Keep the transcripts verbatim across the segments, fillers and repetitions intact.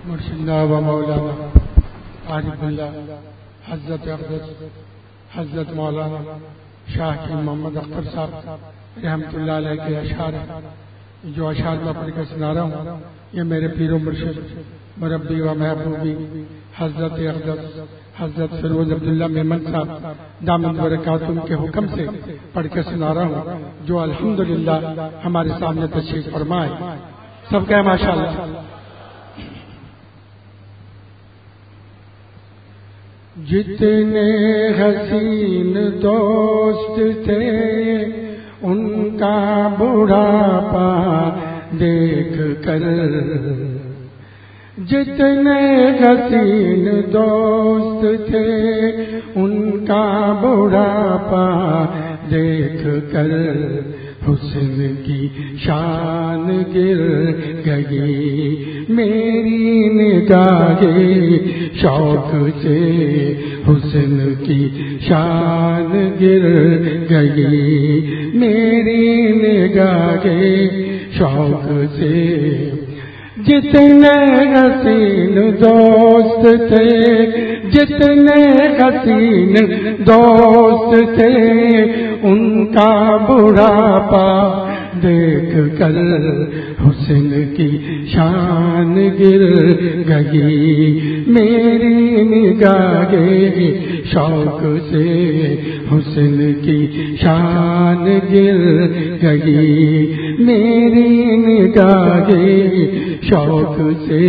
مرشدنا و مولانا عارف اللہ حضرت اقدس حضرت مولانا شاہ کی محمد اختر صاحب رحمۃ اللہ علیہ کے اشعار ہیں. جو اشعار میں پڑھ کر سنا رہا ہوں یہ میرے پیر و مرشد مربی و محبوبی حضرت اقدس حضرت فیروز عبداللہ میمن صاحب دامت برکاتہم کے حکم سے پڑھ کر سنا رہا ہوں، جو الحمدللہ ہمارے سامنے تشریف فرمائے. سب کہے ماشاءاللہ. جتنے حسین دوست تھے ان کا بڑھاپا دیکھ کر، جتنے حسین دوست تھے ان کا بڑھاپا دیکھ کر حسن کی شان گر گئی میری نگاہیں شوق سے، حسن کی شان گر گئی میری نگاہیں شوق سے. جتنے حسین دوست تھے جتنے حسین دوست تھے ان کا بڑھاپا دیکھ کر حسن کی شان گر گئی میری نگاہیں شوق سے، حسن کی شان گر گئی میری نگاہیں شوق سے.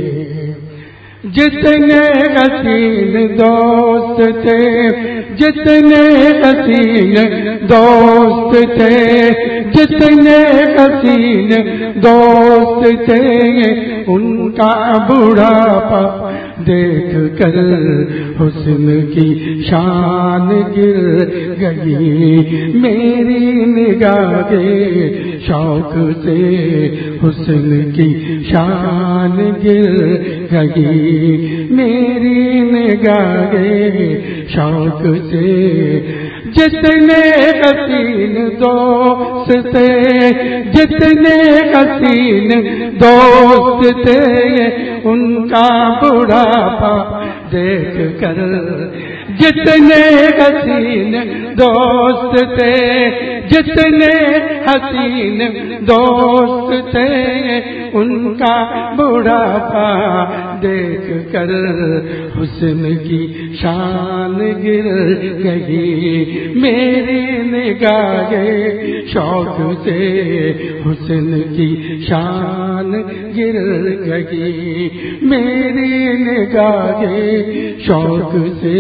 جتنے حسین دوست تھے جتنے حسین دوست تھے جتنے حسین دوست تھے ان کا بڑھاپا دیکھ کر حسن کی شان گر گئی میری نگاہیں شوق سے، حسن کی شان گر گئی میری نگاہیں شوق سے. جتنے حسین دوست تھے جتنے حسین دوست تھے ان کا بڑھاپا دیکھ کر، جتنے حسین دوست تھے جتنے حسین دوست تھے ان کا بڑھاپا دیکھ کر حسن کی شان گر گئی میری نگاہیں شوق سے، حسن کی شان گر گئی میری نگاہیں شوق سے.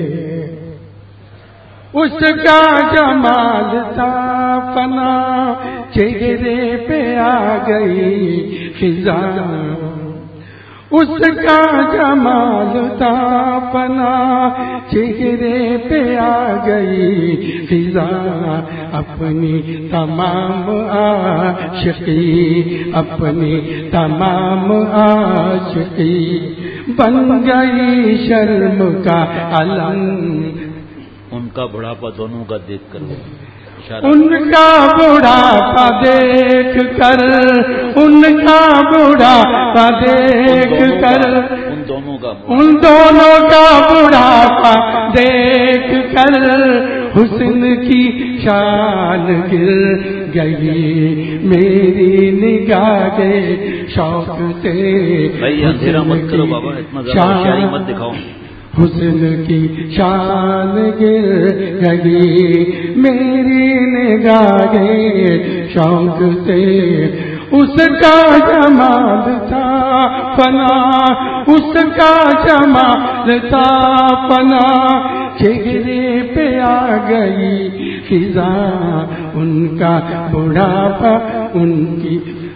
اس کا جمال تھا فنا چہرے پہ آ گئی فضا، اس کا جمال تھا فنا چہرے پہ آ گئی فضا. اپنی تمام عاشقی اپنی تمام عاشقی بن گئی شرم کا علم. ان کا بڑھاپا دونوں کا دیکھ کر ان کا بڑھاپا دیکھ کر ان کا بڑھاپا دیکھ کر ان دونوں کا ان دونوں کا بڑھاپا دیکھ کر حسن کی شان گر گئی میری نگاہیں شوق سے، مت کرو بابا اتنا شاعری مت دکھاؤ. حسن کی شان گر گئی میری نگاہیں شوق سے. اس کا جمال تھا فنا اس کا جمال تھا فنا چہرے پہ آ گئی فضا. ان کا بڑھاپا ان کی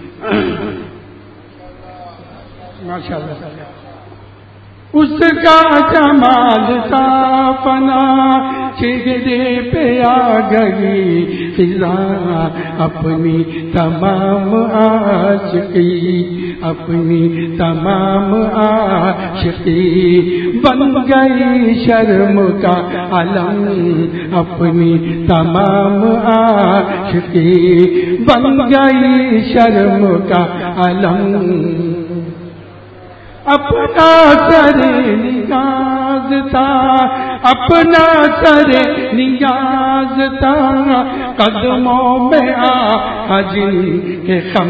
ماشاءاللہ اس کا جمال تھا فنا چہرے پہ آ گئی فضا. اپنی تمام عاشقی اپنی تمام عاشقی بن گئی شرم کا علم. اپنی تمام عاشقی بن گئی شرم کا علم. اپنا سر نیاز تھا، اپنا سر نیاز تھا، قدموں میں آ جن کے خم،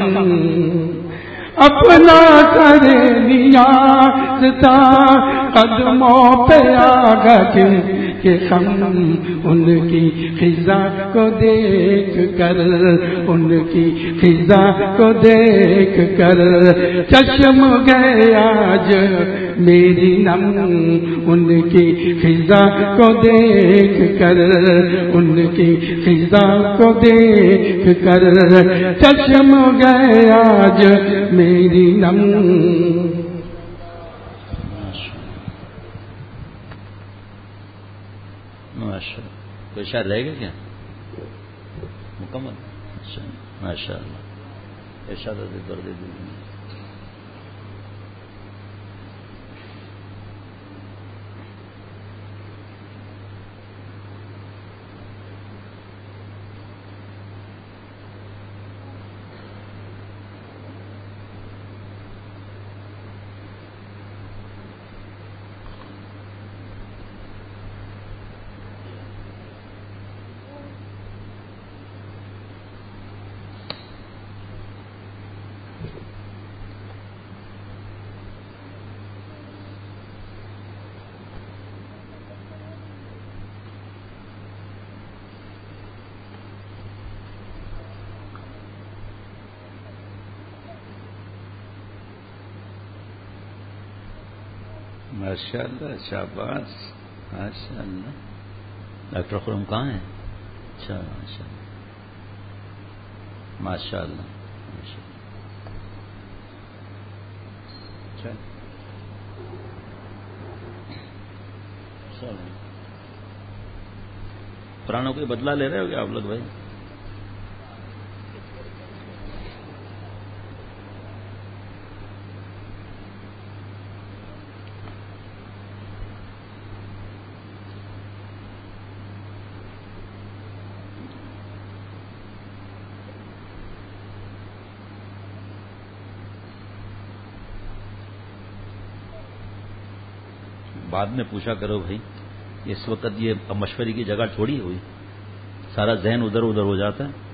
اپنا سر نیاز تھا، قدموں پہ آ جن کے خم، ان کی خزاں کو دیکھ کر، ان کی خزاں کو دیکھ کر چشم گئے آج میری نم، ان کی خزاں کو دیکھ کر، ان کی خزاں کو دیکھ کر چشم گئے آج میری نم۔ کوئی شاید رہے گا کیا مکمل؟ ماشاء اللہ، ارشاد کر دے دیں۔ ماشاء اللہ، شاباش، ماشاء اللہ۔ ڈاکٹر خرم کہاں ہیں؟ اچھا، ماشاء اللہ، ماشاء اللہ، ماشاء اللہ۔ چلو، پرانوں کو بدلہ لے رہے ہو کیا آپ لوگ بھائی؟ بعد میں پوچھا کرو بھائی، اس وقت یہ مشورے کی جگہ چھوڑی ہوئی، سارا ذہن ادھر ادھر ہو جاتا ہے۔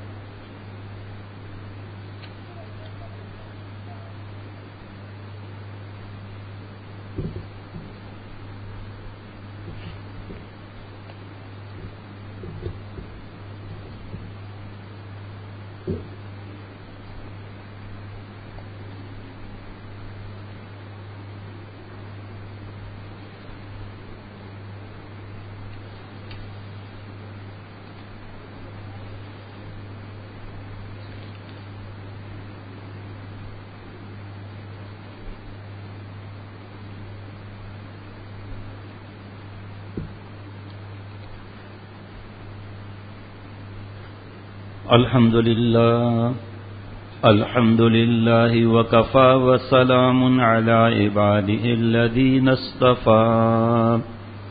الحمد للہ، الحمد للہ وکفى وسلام علی عباده الذین اصطفى،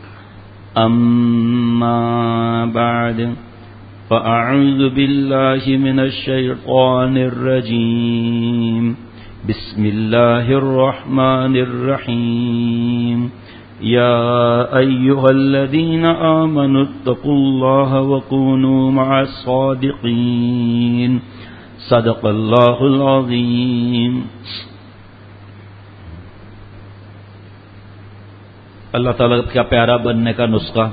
اما بعد فاعوذ باللہ من الشیطان الرجیم، بسم اللہ الرحمن الرحیم، یا ایہا الذین آمنوا اتقوا اللہ وکونوا مع الصادقین، صدق اللہ العظیم۔ اللہ تعالیٰ کا پیارا بننے کا نسخہ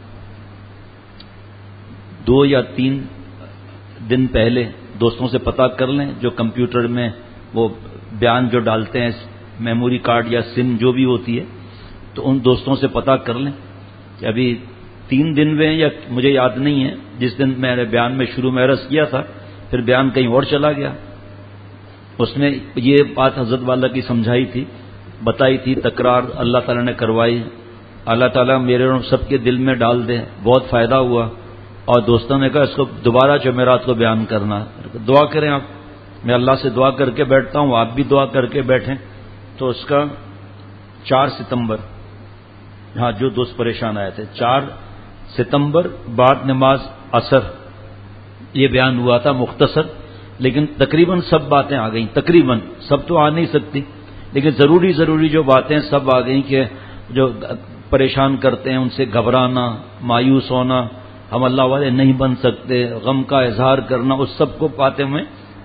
دو یا تین دن پہلے دوستوں سے پتہ کر لیں، جو کمپیوٹر میں وہ بیان جو ڈالتے ہیں، میموری کارڈ یا سم جو بھی ہوتی ہے، تو ان دوستوں سے پتہ کر لیں کہ ابھی تین دن میں، یا مجھے یاد نہیں ہے، جس دن میں نے بیان میں شروع میں عرض کیا تھا، پھر بیان کہیں اور چلا گیا۔ اس میں یہ بات حضرت والا کی سمجھائی تھی، بتائی تھی، تکرار اللہ تعالیٰ نے کروائی۔ اللہ تعالیٰ میرے اور سب کے دل میں ڈال دے، بہت فائدہ ہوا۔ اور دوستوں نے کہا اس کو دوبارہ جمعرات کو بیان کرنا، دعا کریں آپ۔ میں اللہ سے دعا کر کے بیٹھتا ہوں، آپ بھی دعا کر کے بیٹھیں۔ تو اس کا چار ستمبر، ہاں جو دوست پریشان آئے تھے، چار ستمبر بعد نماز عصر یہ بیان ہوا تھا، مختصر، لیکن تقریباً سب باتیں آ گئیں، تقریباً سب تو آ نہیں سکتی، لیکن ضروری ضروری جو باتیں سب آ گئیں کہ جو پریشان کرتے ہیں ان سے گھبرانا، مایوس ہونا، ہم اللہ والے نہیں بن سکتے، غم کا اظہار کرنا، اس سب کو پاتے ہوئے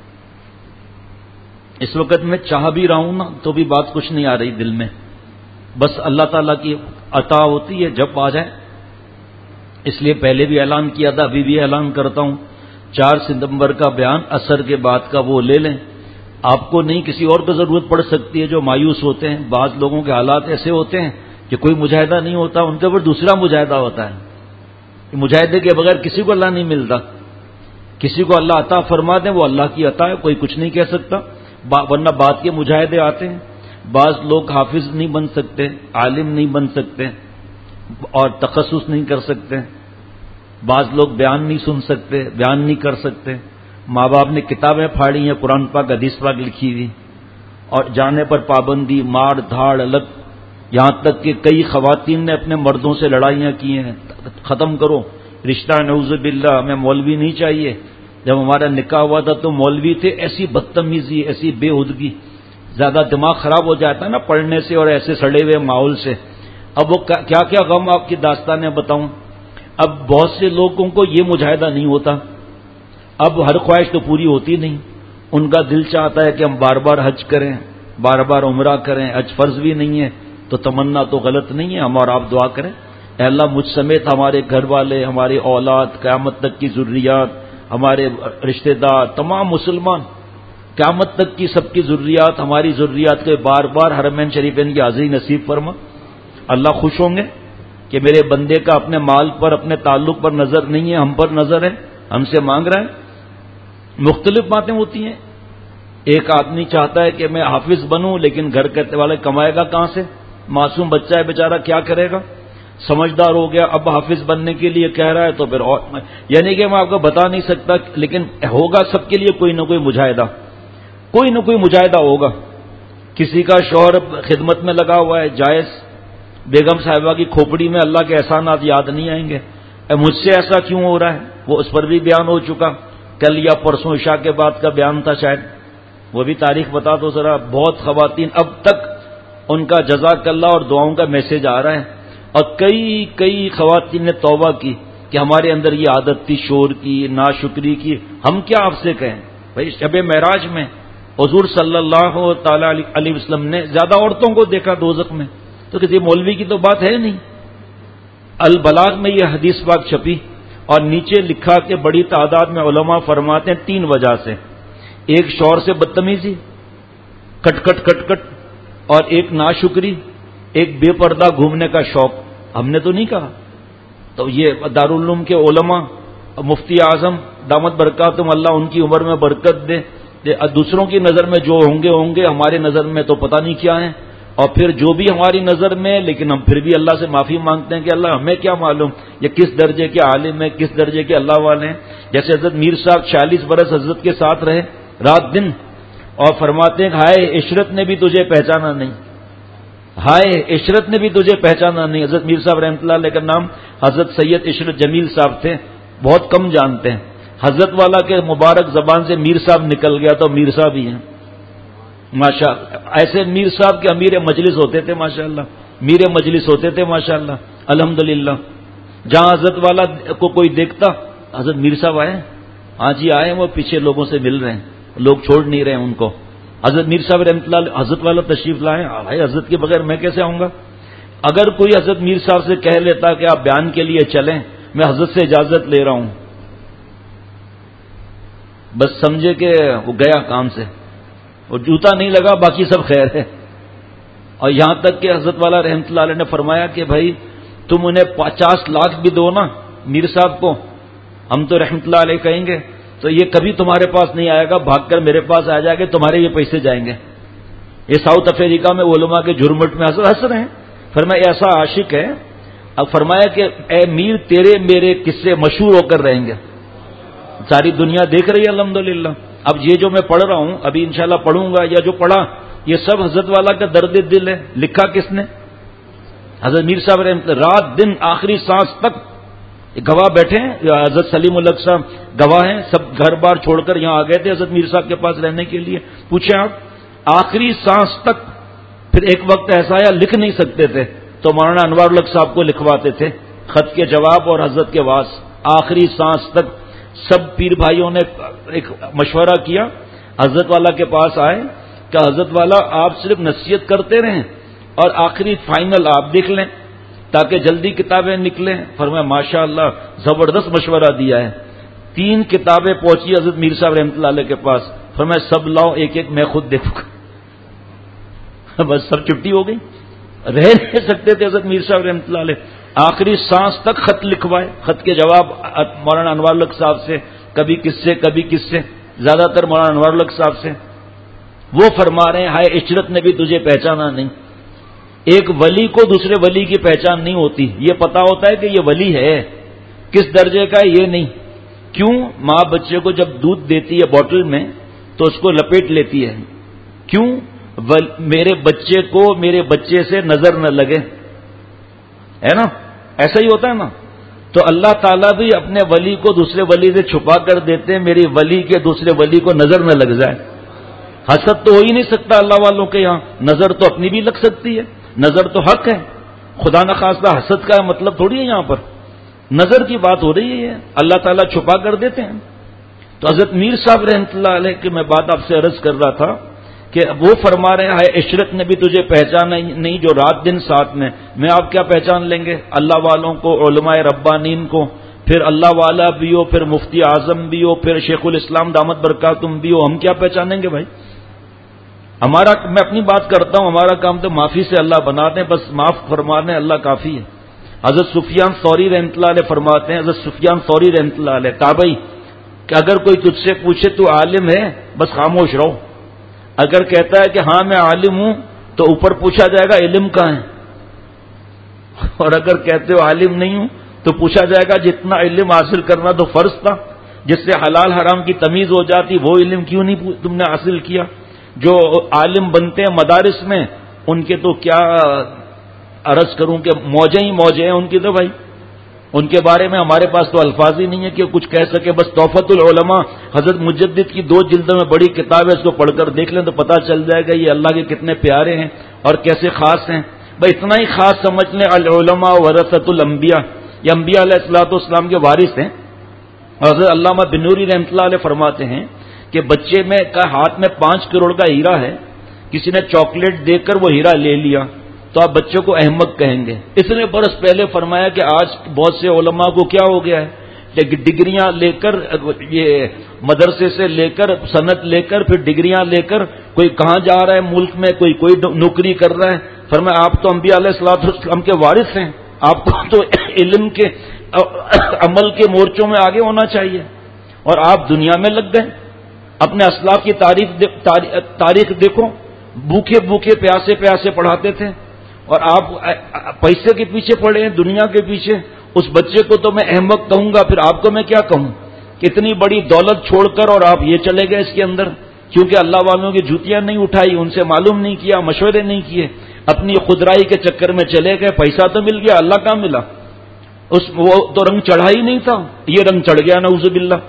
اس وقت میں چاہ بھی رہا ہوں نا تو بھی بات کچھ نہیں آ رہی دل میں، بس اللہ تعالیٰ کی عطا ہوتی ہے جب آ جائے. اس لیے پہلے بھی اعلان کیا تھا، ابھی بھی اعلان کرتا ہوں، چار ستمبر کا بیان عصر کے بعد کا وہ لے لیں. آپ کو نہیں کسی اور کو ضرورت پڑ سکتی ہے جو مایوس ہوتے ہیں. بعض لوگوں کے حالات ایسے ہوتے ہیں کہ کوئی مجاہدہ نہیں ہوتا، ان کے اوپر دوسرا مجاہدہ ہوتا ہے. مجاہدے کے بغیر کسی کو اللہ نہیں ملتا. کسی کو اللہ عطا فرما دیں وہ اللہ کی عطا ہے، کوئی کچھ نہیں کہہ سکتا، ورنہ بات کے مجاہدے آتے ہیں. بعض لوگ حافظ نہیں بن سکتے، عالم نہیں بن سکتے اور تخصص نہیں کر سکتے. بعض لوگ بیان نہیں سن سکتے، بیان نہیں کر سکتے. ماں باپ نے کتابیں پھاڑی ہیں، قرآن پاک حدیث پاک لکھی ہوئی، اور جانے پر پابندی، مار دھاڑ الگ. یہاں تک کہ کئی خواتین نے اپنے مردوں سے لڑائیاں کی ہیں. ختم کرو رشتہ، نعوذ باللہ. ہمیں مولوی نہیں چاہیے. جب ہمارا نکاح ہوا تھا تو مولوی تھے. ایسی بدتمیزی، ایسی بے ہودگی، زیادہ دماغ خراب ہو جاتا ہے نا پڑھنے سے اور ایسے سڑے ہوئے ماحول سے. اب وہ کیا کیا غم آپ کی داستانیں بتاؤں. اب بہت سے لوگوں کو یہ مجاہدہ نہیں ہوتا. اب ہر خواہش تو پوری ہوتی نہیں. ان کا دل چاہتا ہے کہ ہم بار بار حج کریں، بار بار عمرہ کریں. حج فرض بھی نہیں ہے تو تمنا تو غلط نہیں ہے. ہم اور آپ دعا کریں، اے اللہ مجھ سمیت ہمارے گھر والے، ہمارے اولاد، قیامت تک کی ذریات، ہمارے رشتہ دار، تمام مسلمان، قیامت تک کی سب کی ذریات، ہماری ذریات کے بار بار حرمین شریفین کی حاضری نصیب فرما. اللہ خوش ہوں گے کہ میرے بندے کا اپنے مال پر، اپنے تعلق پر نظر نہیں ہے، ہم پر نظر ہے، ہم سے مانگ رہا ہے. مختلف باتیں ہوتی ہیں. ایک آدمی چاہتا ہے کہ میں حافظ بنوں، لیکن گھر کے والے کمائے گا کہاں سے؟ معصوم بچہ ہے بیچارہ، کیا کرے گا؟ سمجھدار ہو گیا، اب حافظ بننے کے لیے کہہ رہا ہے تو پھر اور یعنی کہ میں آپ کو بتا نہیں سکتا، لیکن ہوگا سب کے لیے کوئی نہ کوئی مجاہدہ، کوئی نہ کوئی مجاہدہ ہوگا. کسی کا شوہر خدمت میں لگا ہوا ہے، جائز. بیگم صاحبہ کی کھوپڑی میں اللہ کے احسانات یاد نہیں آئیں گے. اے مجھ سے ایسا کیوں ہو رہا ہے؟ وہ اس پر بھی بیان ہو چکا. کل یا پرسوں عشاء کے بعد کا بیان تھا شاید، وہ بھی تاریخ بتا دو ذرا. بہت خواتین اب تک ان کا جزاک اللہ اور دعاؤں کا میسج آ رہا ہے. اور کئی کئی خواتین نے توبہ کی کہ ہمارے اندر یہ عادت تھی شور کی، ناشکری کی. ہم کیا آپ سے کہیں بھائی؟ شب معراج میں حضور صلی اللہ تعالی علیہ وسلم نے زیادہ عورتوں کو دیکھا دوزخ میں، تو کسی مولوی کی تو بات ہے نہیں. البلاغ میں یہ حدیث پاک چھپی اور نیچے لکھا کہ بڑی تعداد میں علماء فرماتے ہیں تین وجہ سے. ایک شوہر سے بدتمیزی، کٹ کٹ کٹ کٹ، اور ایک ناشکری، ایک بے پردہ گھومنے کا شوق. ہم نے تو نہیں کہا. تو یہ دارالعلوم کے علماء، مفتی اعظم دامت برکاتہم اللہ ان کی عمر میں برکت دے، دوسروں کی نظر میں جو ہوں گے ہوں گے، ہماری نظر میں تو پتہ نہیں کیا ہیں. اور پھر جو بھی ہماری نظر میں، لیکن ہم پھر بھی اللہ سے معافی مانگتے ہیں کہ اللہ ہمیں کیا معلوم یہ کس درجے کے عالم ہیں، کس درجے کے اللہ والے ہیں. جیسے حضرت میر صاحب چالیس برس حضرت کے ساتھ رہے رات دن، اور فرماتے ہیں کہ ہائے عشرت نے بھی تجھے پہچانا نہیں، ہائے عشرت نے بھی تجھے پہچانا نہیں. حضرت میر صاحب رحمۃ اللہ علیہ کا نام حضرت سید عشرت جمیل صاحب تھے، بہت کم جانتے ہیں. حضرت والا کے مبارک زبان سے میر صاحب نکل گیا تو میر صاحب ہی ہیں ماشاء اللہ. ایسے میر صاحب کے امیر مجلس ہوتے تھے ماشاء اللہ، میر مجلس ہوتے تھے ماشاء اللہ الحمدللہ. جہاں حضرت والا کو کوئی دیکھتا، حضرت میر صاحب آئے، ہاں جی آئے، وہ پیچھے لوگوں سے مل رہے ہیں، لوگ چھوڑ نہیں رہے ان کو. حضرت میر صاحب رحمۃ اللہ حضرت والا تشریف لائے، بھائی حضرت کے بغیر میں کیسے آؤں گا؟ اگر کوئی حضرت میر صاحب سے کہہ لیتا کہ آپ بیان کے لیے چلیں، میں حضرت سے اجازت لے رہا ہوں، بس سمجھے کہ وہ گیا کام سے، وہ جوتا نہیں لگا، باقی سب خیر ہے. اور یہاں تک کہ حضرت والا رحمۃ اللہ علیہ نے فرمایا کہ بھائی تم انہیں پچاس لاکھ بھی دو نا میر صاحب کو، ہم تو رحمۃ اللہ علیہ کہیں گے، تو یہ کبھی تمہارے پاس نہیں آئے گا، بھاگ کر میرے پاس آ جائے گا، تمہارے یہ پیسے جائیں گے. یہ ساؤتھ افریقہ میں علماء کے جھرمٹ میں ہنس رہے ہیں. فرمایا ایسا عاشق ہے. اب فرمایا کہ اے میر تیرے میرے قصے مشہور ہو کر رہیں گے، ساری دنیا دیکھ رہی ہے الحمدللہ. اب یہ جو میں پڑھ رہا ہوں ابھی انشاءاللہ پڑھوں گا، یا جو پڑھا یہ سب حضرت والا کا درد دل ہے. لکھا کس نے؟ حضرت میر صاحب رحمۃ اللہ. رات دن آخری سانس تک گواہ بیٹھے ہیں، حضرت سلیم الحق صاحب گواہ ہیں، سب گھر بار چھوڑ کر یہاں آ گئے تھے حضرت میر صاحب کے پاس رہنے کے لیے. پوچھیں آپ، آخری سانس تک پھر ایک وقت ایسا آیا لکھ نہیں سکتے تھے تو مولانا انوار الحق صاحب کو لکھواتے تھے خط کے جواب اور حضرت کے واس. آخری سانس تک سب پیر بھائیوں نے ایک مشورہ کیا, حضرت والا کے پاس آئے کہ حضرت والا آپ صرف نصیحت کرتے رہیں اور آخری فائنل آپ لکھ لیں تاکہ جلدی کتابیں نکلیں. فرمایا ماشاء اللہ زبردست مشورہ دیا ہے. تین کتابیں پہنچی حضرت میر صاحب رحمۃ اللہ علیہ کے پاس. فرمایا سب لاؤ ایک ایک میں خود دیکھوں گا. بس سب چھٹی ہو گئی, رہ نہیں سکتے تھے حضرت میر صاحب رحمۃ اللہ علیہ. آخری سانس تک خط لکھوائے, خط کے جواب مولانا انوار الحق صاحب سے, کبھی کس سے کبھی کس سے, زیادہ تر مولانا انوار الحق صاحب سے. وہ فرما رہے ہیں ہائے عشرت نے بھی تجھے پہچانا نہیں. ایک ولی کو دوسرے ولی کی پہچان نہیں ہوتی, یہ پتا ہوتا ہے کہ یہ ولی ہے, کس درجے کا ہے یہ نہیں. کیوں؟ ماں بچے کو جب دودھ دیتی ہے بوٹل میں تو اس کو لپیٹ لیتی ہے. کیوں؟ میرے بچے کو میرے بچے سے نظر نہ لگے, ہے نا, ایسا ہی ہوتا ہے نا. تو اللہ تعالیٰ بھی اپنے ولی کو دوسرے ولی سے چھپا کر دیتے ہیں, میری ولی کے دوسرے ولی کو نظر نہ لگ جائے. حسد تو ہو ہی نہیں سکتا اللہ والوں کے یہاں, نظر تو اپنی بھی لگ سکتی ہے, نظر تو حق ہے. خدا نخواستہ حسد کا مطلب تھوڑی ہے یہاں پر, نظر کی بات ہو رہی ہے, اللہ تعالیٰ چھپا کر دیتے ہیں. تو حضرت میر صاحب رحمۃ اللہ علیہ کی میں بات آپ سے عرض کر رہا تھا کہ وہ فرما رہے ہیں عشرت نے بھی تجھے پہچانا نہیں جو رات دن ساتھ میں. میں آپ کیا پہچان لیں گے اللہ والوں کو, علماء ربانین کو, پھر اللہ والا بھی ہو, پھر مفتی اعظم بھی ہو, پھر شیخ الاسلام دامت برکاتہم بھی ہو, ہم کیا پہچانیں گے بھائی. ہمارا, میں اپنی بات کرتا ہوں, ہمارا کام تو معافی سے اللہ بنا دیں, بس معاف فرما دیں, اللہ کافی ہے. حضرت سفیان ثوری رحمۃ اللہ علیہ فرماتے ہیں, حضرت سفیان ثوری رحمۃ اللہ علیہ تابعی, کہ اگر کوئی تجھ سے پوچھے تو عالم ہے بس خاموش رہو. اگر کہتا ہے کہ ہاں میں عالم ہوں تو اوپر پوچھا جائے گا علم کہاں ہے, اور اگر کہتے ہو عالم نہیں ہوں تو پوچھا جائے گا جتنا علم حاصل کرنا تو فرض تھا, جس سے حلال حرام کی تمیز ہو جاتی, وہ علم کیوں نہیں تم نے حاصل کیا. جو عالم بنتے ہیں مدارس میں ان کے تو کیا عرض کروں کہ موجیں ہی موجیں ہیں ان کی, تو بھائی ان کے بارے میں ہمارے پاس تو الفاظ ہی نہیں ہے کہ کچھ کہہ سکے. بس تحفۃ العلماء حضرت مجدد کی دو جلدوں میں بڑی کتاب ہے, اس کو پڑھ کر دیکھ لیں تو پتہ چل جائے گا یہ اللہ کے کتنے پیارے ہیں اور کیسے خاص ہیں. بھائی اتنا ہی خاص سمجھ لیں, العلماء ورثۃ الانبیاء, یہ انبیاء علیہ الصلوۃ والسلام کے وارث ہیں. حضرت علامہ بنوری رحمۃ اللہ علیہ فرماتے ہیں کہ بچے میں کا ہاتھ میں پانچ کروڑ کا ہیرا ہے, کسی نے چاکلیٹ دے کر وہ ہیرا لے لیا تو آپ بچوں کو احمق کہیں گے. اس نے برس پہلے فرمایا کہ آج بہت سے علماء کو کیا ہو گیا ہے, ڈگریاں لے کر, یہ مدرسے سے لے کر سند لے کر پھر ڈگریاں لے کر کوئی کہاں جا رہا ہے ملک میں, کوئی کوئی نوکری کر رہا ہے. فرمایا آپ تو انبیاء علیہ الصلوۃ والسلام کے وارث ہیں, آپ کو تو علم کے عمل کے مورچوں میں آگے ہونا چاہیے, اور آپ دنیا میں لگ گئے. اپنے اسلاف کی تاریخ تاریخ دیکھو, بھوکے بھوکے پیاسے پیاسے پڑھاتے تھے, اور آپ پیسے کے پیچھے پڑے ہیں, دنیا کے پیچھے. اس بچے کو تو میں احمق کہوں گا, پھر آپ کو میں کیا کہوں, اتنی بڑی دولت چھوڑ کر اور آپ یہ چلے گئے اس کے اندر, کیونکہ اللہ والوں کی جوتیاں نہیں اٹھائی, ان سے معلوم نہیں کیا, مشورے نہیں کیے, اپنی خدرائی کے چکر میں چلے گئے. پیسہ تو مل گیا, اللہ کہاں ملا, اس وہ تو رنگ چڑھا ہی نہیں تھا, یہ رنگ چڑھ گیا نعوذ باللہ.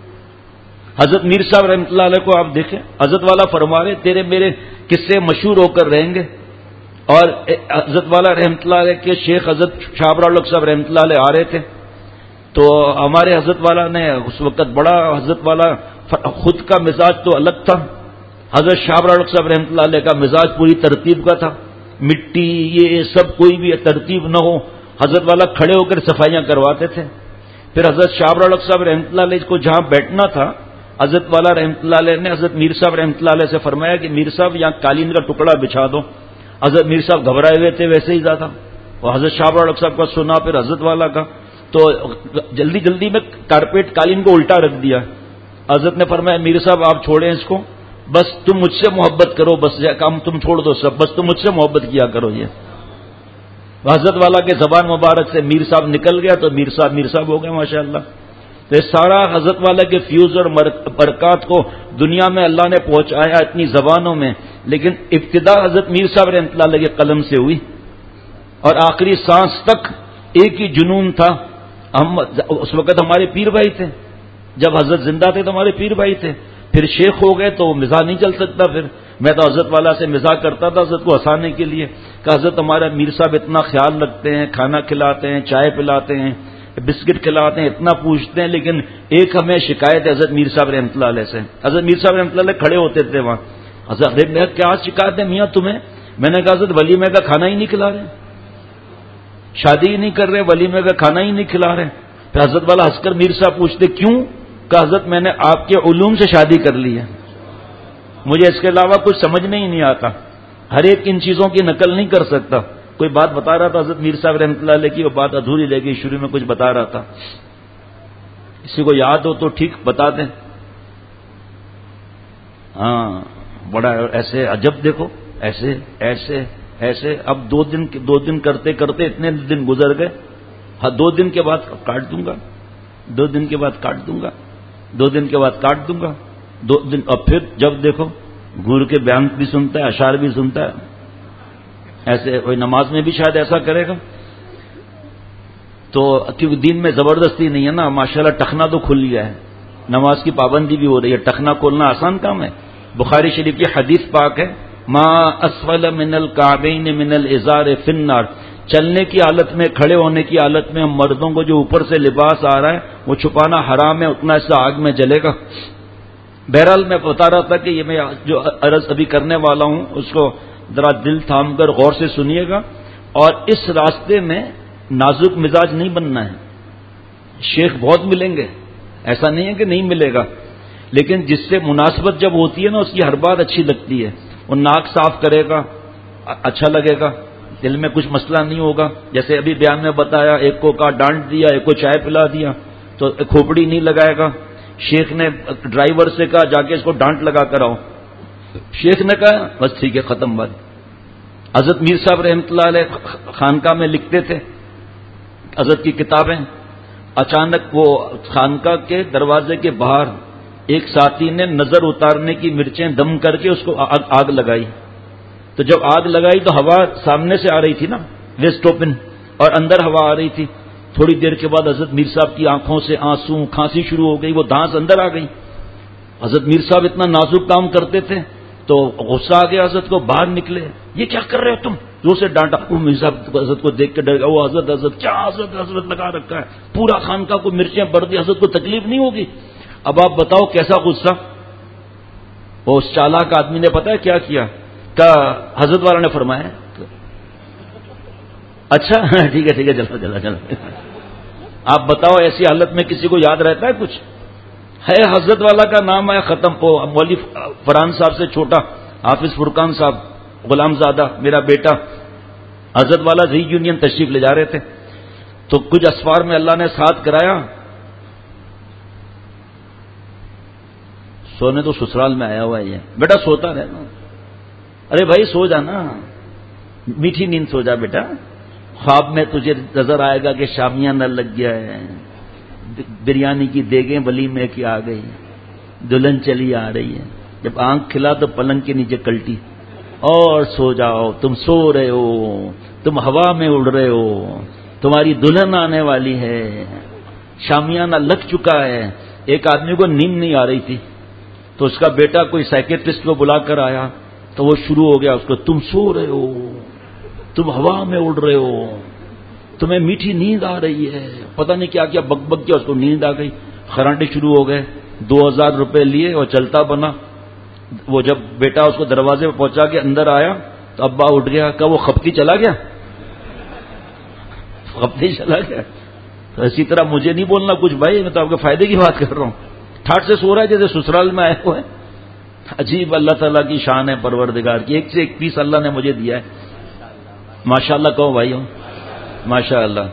حضرت میر صاحب رحمۃ اللہ علیہ کو آپ دیکھیں, حضرت والا فرما رہے تیرے میرے قصے مشہور ہو کر رہیں گے. اور حضرت والا رحمۃ اللہ علیہ کے شیخ حضرت شابر الحق صاحب رحمۃ اللہ علیہ آ رہے تھے, تو ہمارے حضرت والا نے اس وقت بڑا, حضرت والا خود کا مزاج تو الگ تھا, حضرت شابر الحق صاحب رحمۃ اللہ علیہ کا مزاج پوری ترتیب کا تھا, مٹی یہ سب کوئی بھی ترتیب نہ ہو, حضرت والا کھڑے ہو کر صفائیاں کرواتے تھے. پھر حضرت شابر الحق صاحب رحمۃ اللہ علیہ کو جہاں بیٹھنا تھا, حضرت والا رحمۃ اللہ علیہ نے حضرت میر صاحب رحمۃ اللہ علیہ سے فرمایا کہ میر صاحب یہاں قالین کا ٹکڑا بچھا دو. حضرت میر صاحب گھبرائے ہوئے تھے ویسے ہی زیادہ, اور حضرت شابر الحق صاحب کا سنا, پھر حضرت والا کا, تو جلدی جلدی میں کارپیٹ قالین کو الٹا رکھ دیا. حضرت نے فرمایا میر صاحب آپ چھوڑیں اس کو, بس تم مجھ سے محبت کرو, بس کام تم چھوڑ دو سب, بس تم مجھ سے محبت کیا کرو. یہ حضرت والا کے زبان مبارک سے میر صاحب نکل گیا تو میر صاحب میر صاحب ہو گئے ماشاء اللہ. تو یہ سارا حضرت والا کے فیوز اور برکات کو دنیا میں اللہ نے پہنچایا اتنی زبانوں میں, لیکن ابتدا حضرت میر صاحب رحمۃ اللہ علیہ کے قلم سے ہوئی, اور آخری سانس تک ایک ہی جنون تھا. ہم اس وقت ہمارے پیر بھائی تھے, جب حضرت زندہ تھے تو ہمارے پیر بھائی تھے, پھر شیخ ہو گئے تو مزاج نہیں چل سکتا, پھر میں تو حضرت والا سے مزاح کرتا تھا حضرت کو ہنسانے کے لیے کہ حضرت ہمارا میر صاحب اتنا خیال رکھتے ہیں، کھانا کھلاتے ہیں، چائے پلاتے ہیں، بسکٹ کھلاتے ہیں، اتنا پوچھتے ہیں، لیکن ایک ہمیں شکایت ہے حضرت میر صاحب رحمۃ اللہ علیہ سے. حضرت میر صاحب رحمۃ اللہ علیہ کھڑے ہوتے تھے وہاں. حضرت میں کیا شکایت ہے میاں تمہیں؟ میں نے کہا حضرت ولیمے کا کھانا ہی نہیں کھلا رہے، شادی ہی نہیں کر رہے، ولیمے کا کھانا ہی نہیں کھلا رہے. پھر حضرت والا ہنس کر میر صاحب پوچھتے کیوں؟ کہ حضرت میں نے آپ کے علوم سے شادی کر لی ہے، مجھے اس کے علاوہ کچھ سمجھنے ہی نہیں آتا، ہر ایک ان چیزوں کی نقل نہیں کر سکتا. کوئی بات بتا رہا تھا حضرت میر صاحب رحمۃ اللہ علیہ کی، وہ بات ادھوری رہ گئی، شروع میں کچھ بتا رہا تھا. کسی کو یاد ہو تو ٹھیک بتا دیں. ہاں بڑا ایسے عجب، دیکھو ایسے ایسے ایسے. اب دو دن دو دن کرتے کرتے اتنے دن گزر گئے. ہاں دو دن کے بعد کاٹ دوں گا، دو دن کے بعد کاٹ دوں گا، دو دن کے بعد کاٹ دوں گا، دو دن. اب پھر جب دیکھو گور کے بیان بھی سنتا ہے، اشعار بھی سنتا ہے. ایسے کوئی نماز میں بھی شاید ایسا کرے گا. تو کیونکہ دین میں زبردستی نہیں ہے نا، ماشاءاللہ ٹخنا تو کھل گیا ہے، نماز کی پابندی بھی ہو رہی ہے. ٹخنا کھولنا آسان کام ہے. بخاری شریف کی حدیث پاک ہے ما اسفل من الکعبین من الازار فی النار. چلنے کی حالت میں، کھڑے ہونے کی حالت میں مردوں کو جو اوپر سے لباس آ رہا ہے وہ چھپانا حرام ہے، اتنا حصہ آگ میں جلے گا. بہرحال میں بتا رہا تھا کہ یہ میں جو عرض ابھی کرنے والا ہوں اس کو ذرا دل تھام کر غور سے سنیے گا. اور اس راستے میں نازک مزاج نہیں بننا ہے. شیخ بہت ملیں گے، ایسا نہیں ہے کہ نہیں ملے گا، لیکن جس سے مناسبت جب ہوتی ہے نا اس کی ہر بات اچھی لگتی ہے. وہ ناک صاف کرے گا اچھا لگے گا، دل میں کچھ مسئلہ نہیں ہوگا. جیسے ابھی بیان میں بتایا، ایک کو کا ڈانٹ دیا، ایک کو چائے پلا دیا تو کھوپڑی نہیں لگائے گا. شیخ نے ڈرائیور سے کہا جا کے اس کو ڈانٹ لگا کر آؤ، شیخ نے کہا بس ٹھیک ہے ختم بات. حضرت میر صاحب رحمۃ اللہ علیہ خانقاہ میں لکھتے تھے حضرت کی کتابیں. اچانک وہ خانقاہ کے دروازے کے باہر ایک ساتھی نے نظر اتارنے کی مرچیں دم کر کے اس کو آگ, آگ لگائی. تو جب آگ لگائی تو ہوا سامنے سے آ رہی تھی نا، ویسٹ اوپن، اور اندر ہوا آ رہی تھی. تھوڑی دیر کے بعد حضرت میر صاحب کی آنکھوں سے آنسو، کھانسی شروع ہو گئی، وہ دھانس اندر آ گئی. حضرت میر صاحب اتنا نازک کام کرتے تھے تو غصہ آ گیا حضرت کو، باہر نکلے. یہ کیا کر رہے ہو تم؟ زور سے ڈانٹا. وہ میر صاحب حضرت کو دیکھ کے ڈر گیا. وہ حضرت حضرت کیا حضرت حضرت لگا رکھا ہے، پورا خانقاہ کو مرچیں بڑھ دی، حضرت کو تکلیف نہیں ہوگی؟ اب آپ بتاؤ کیسا غصہ. وہ اس چالاک آدمی نے پتا ہے کیا کیا؟ کہ حضرت والا نے فرمایا اچھا ٹھیک ہے ٹھیک ہے چلو چلا چلا. آپ بتاؤ ایسی حالت میں کسی کو یاد رہتا ہے کچھ؟ ہے حضرت والا کا نام ہے ختم. مولوی فرحان صاحب سے چھوٹا حافظ فرقان صاحب غلام زادہ میرا بیٹا، حضرت والا ری یونین تشریف لے جا رہے تھے تو کچھ اسفار میں اللہ نے ساتھ کرایا. سونے تو سسرال میں آیا ہوا ہے، بیٹا سوتا رہنا. ارے بھائی سو جانا، میٹھی نیند سو جا بیٹا. خواب میں تجھے نظر آئے گا کہ شامیانہ لگ گیا ہے، بریانی کی دیگیں ولیمے کی آ گئی، دلہن چلی آ رہی ہے. جب آنکھ کھلا تو پلنگ کے نیچے کلٹی. اور سو جاؤ، تم سو رہے ہو، تم ہوا میں اڑ رہے ہو، تمہاری دلہن آنے والی ہے، شامیانہ لگ چکا ہے. ایک آدمی کو نیند نہیں آ رہی تھی تو اس کا بیٹا کوئی سائیکیٹرسٹ کو بلا کر آیا تو وہ شروع ہو گیا اس کو، تم سو رہے ہو، تم ہوا میں اڑ رہے ہو، تمہیں میٹھی نیند آ رہی ہے، پتہ نہیں کیا کیا بک بک کیا، اس کو نیند آ گئی. خراٹے شروع ہو گئے. دو ہزار روپے لیے اور چلتا بنا. وہ جب بیٹا اس کو دروازے پہ پہنچا کے اندر آیا تو ابا اٹھ گیا. کہ وہ خپتی چلا گیا، خپتی چلا گیا. تو اسی طرح مجھے نہیں بولنا کچھ بھائی، میں تو آپ کے فائدے کی بات کر رہا ہوں. ٹھاٹ سے سو رہا ہے جیسے سسرال میں آئے ہوئے. عجیب اللہ تعالیٰ کی شان ہے پروردگار کی. ایک سے ایک پیس اللہ نے مجھے دیا ہے. ماشاء اللہ کہو بھائی ہو، ماشاء اللہ.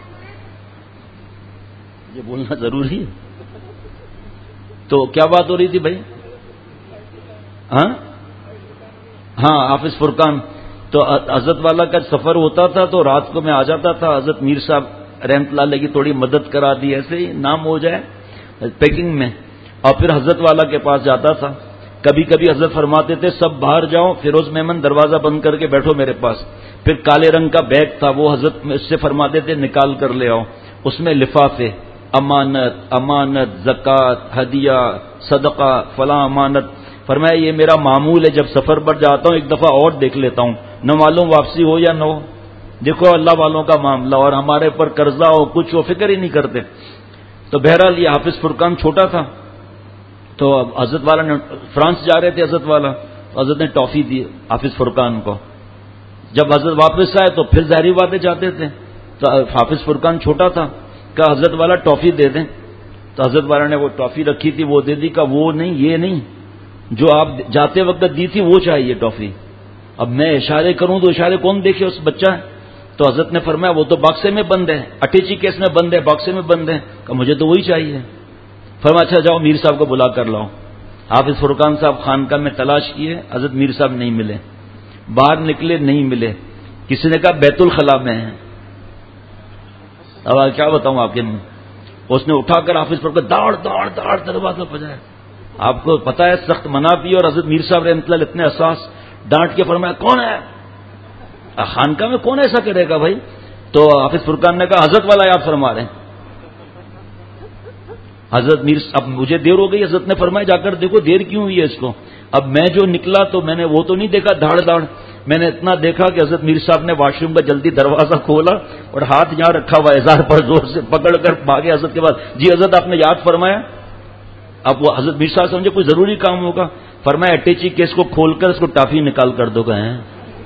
یہ بولنا ضروری ہے. تو کیا بات ہو رہی تھی بھائی؟ ہاں ہاں حافظ فرقان. تو حضرت والا کا سفر ہوتا تھا تو رات کو میں آ جاتا تھا. حضرت میر صاحب رحمت اللہ علیہ کی تھوڑی مدد کرا دی، ایسے ہی نام ہو جائے پیکنگ میں، اور پھر حضرت والا کے پاس جاتا تھا. کبھی کبھی حضرت فرماتے تھے سب باہر جاؤ، فیروز میمن دروازہ بند کر کے بیٹھو میرے پاس. پھر کالے رنگ کا بیگ تھا وہ حضرت اس سے فرماتے تھے نکال کر لے آؤ. اس میں لفافے، امانت امانت زکوٰۃ ہدیہ صدقہ فلاں امانت، فرمایا یہ میرا معمول ہے، جب سفر پر جاتا ہوں ایک دفعہ اور دیکھ لیتا ہوں، نہ معلوم واپسی ہو یا نہ ہو۔ دیکھو اللہ والوں کا معاملہ، اور ہمارے پر قرضہ ہو کچھ ہو فکر ہی نہیں کرتے۔ تو بہرحال یہ حافظ فرقان چھوٹا تھا، تو اب حضرت والا نے فرانس جا رہے تھے حضرت والا، حضرت نے ٹافی دی حافظ فرقان کو۔ جب حضرت واپس آئے تو پھر ظاہری باتیں جاتے تھے، تو حافظ فرقان چھوٹا تھا، کہا حضرت والا ٹافی دے دیں، تو حضرت والا نے وہ ٹافی رکھی تھی وہ دے دی، کہا وہ نہیں یہ نہیں، جو آپ جاتے وقت دی تھی وہ چاہیے ٹافی۔ اب میں اشارے کروں تو اشارے کون دیکھے، اس بچہ ہے۔ تو حضرت نے فرمایا وہ تو باکسے میں بند ہے، اٹیچی کیس میں بند ہے، باکسے میں بند ہے، کہ مجھے تو وہی چاہیے۔ فرمایا اچھا جاؤ میر صاحب کو بلا کر لاؤ۔ حافظ فرقان صاحب خانقاہ میں تلاش کیے، حضرت میر صاحب نہیں ملے، باہر نکلے نہیں ملے، کسی نے کہا بیت الخلاء میں ہیں۔ اب کیا بتاؤں آپ کے منہ، اس نے اٹھا کر حافظ فرقان دوڑ دوڑ دوڑ دروازہ بجایا۔ آپ کو پتا ہے سخت منع بھی، اور حضرت میر صاحب رحمۃ اللہ اتنے احساس، ڈانٹ کے فرمایا کون ہے، خانقاہ میں کون ایسا کرے گا بھائی؟ تو حافظ فرقان نے کہا حضرت والا یاد فرما رہے ہیں۔ حضرت میر اب مجھے دیر ہو گئی، حضرت نے فرمایا جا کر دیکھو دیر کیوں ہوئی ہے اس کو۔ اب میں جو نکلا تو میں نے وہ تو نہیں دیکھا دھاڑ دھاڑ، میں نے اتنا دیکھا کہ حضرت میر صاحب نے واش روم کا جلدی دروازہ کھولا اور ہاتھ یہاں رکھا ہوا اظہار پر زور سے پکڑ کر بھاگے حضرت کے بعد، جی حضرت آپ نے یاد فرمایا۔ اب وہ حضرت میر صاحب سمجھے کوئی ضروری کام ہوگا، فرمایا اٹیچی کیس کو کھول کر اس کو ٹافی نکال کر دو گئے ہیں۔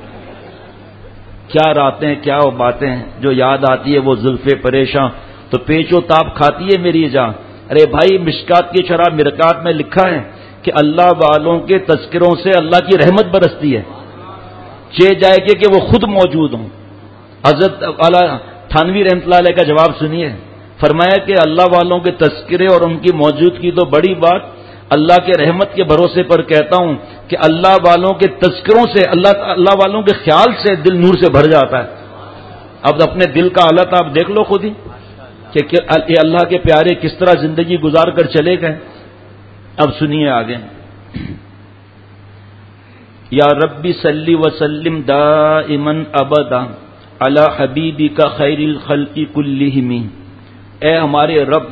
کیا راتیں کیا وہ باتیں جو یاد آتی ہے وہ زلفے پریشاں، تو پیچ و تاب کھاتی ہے میری جان۔ ارے بھائی مشکات کی شرح مرکات میں لکھا ہے کہ اللہ والوں کے تذکروں سے اللہ کی رحمت برستی ہے، چہ جائے کہ, کہ وہ خود موجود ہوں۔ حضرت والا تھانوی رحمۃ اللہ علیہ کا جواب سنیے، فرمایا کہ اللہ والوں کے تذکرے اور ان کی موجودگی تو بڑی بات، اللہ کے رحمت کے بھروسے پر کہتا ہوں کہ اللہ والوں کے تذکروں سے، اللہ اللہ والوں کے خیال سے دل نور سے بھر جاتا ہے۔ اب اپنے دل کا حالت آپ دیکھ لو خود ہی کہ یہ اللہ کے پیارے کس طرح زندگی گزار کر چلے گئے۔ اب سنیے آگے، یا ربی صلی وسلم دائما ابدا علی حبیبک خیر الخلق کلہم، اے ہمارے رب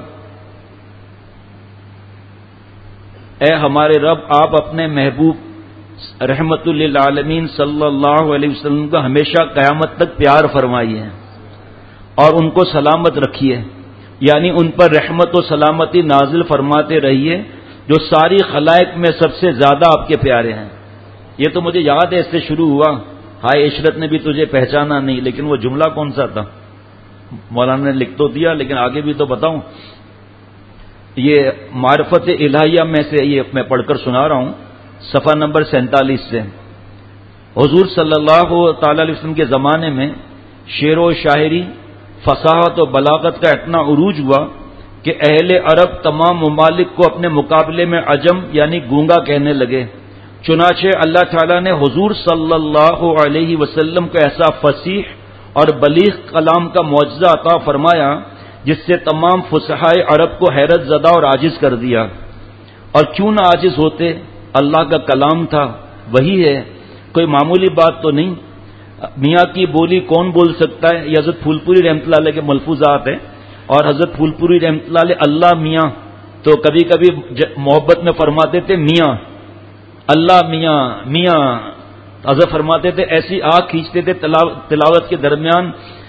اے ہمارے رب آپ اپنے محبوب رحمت للعالمین صلی اللہ علیہ وسلم کا ہمیشہ قیامت تک پیار فرمائیے اور ان کو سلامت رکھیے، یعنی ان پر رحمت و سلامتی نازل فرماتے رہیے، جو ساری خلائق میں سب سے زیادہ آپ کے پیارے ہیں۔ یہ تو مجھے یاد ہے، اس سے شروع ہوا، ہائے عشرت نے بھی تجھے پہچانا نہیں، لیکن وہ جملہ کون سا تھا؟ مولانا نے لکھ تو دیا لیکن آگے بھی تو بتاؤں۔ یہ معرفت الہیہ میں سے یہ میں پڑھ کر سنا رہا ہوں، صفحہ نمبر سینتالیس سے۔ حضور صلی اللہ تعالی علیہ وسلم کے زمانے میں شعر و شاعری، فصاحت و بلاغت کا اتنا عروج ہوا کہ اہل عرب تمام ممالک کو اپنے مقابلے میں عجم یعنی گونگا کہنے لگے۔ چنانچہ اللہ تعالیٰ نے حضور صلی اللہ علیہ وسلم کو ایسا فصیح اور بلیغ کلام کا معجزہ عطا فرمایا جس سے تمام فصحائے عرب کو حیرت زدہ اور عاجز کر دیا۔ اور کیوں نہ عاجز ہوتے، اللہ کا کلام تھا، وہی ہے، کوئی معمولی بات تو نہیں۔ میاں کی بولی کون بول سکتا ہے، یہ حضرت پھول پوری رحمۃ اللہ علیہ کے ملفوظات ہیں، اور حضرت پھول پوری رحمۃ اللہ علیہ اللہ میاں تو کبھی کبھی محبت میں فرماتے تھے میاں، اللہ میاں میاں، حضرت فرماتے تھے ایسی آنکھ کھینچتے تھے تلاوت کے درمیان،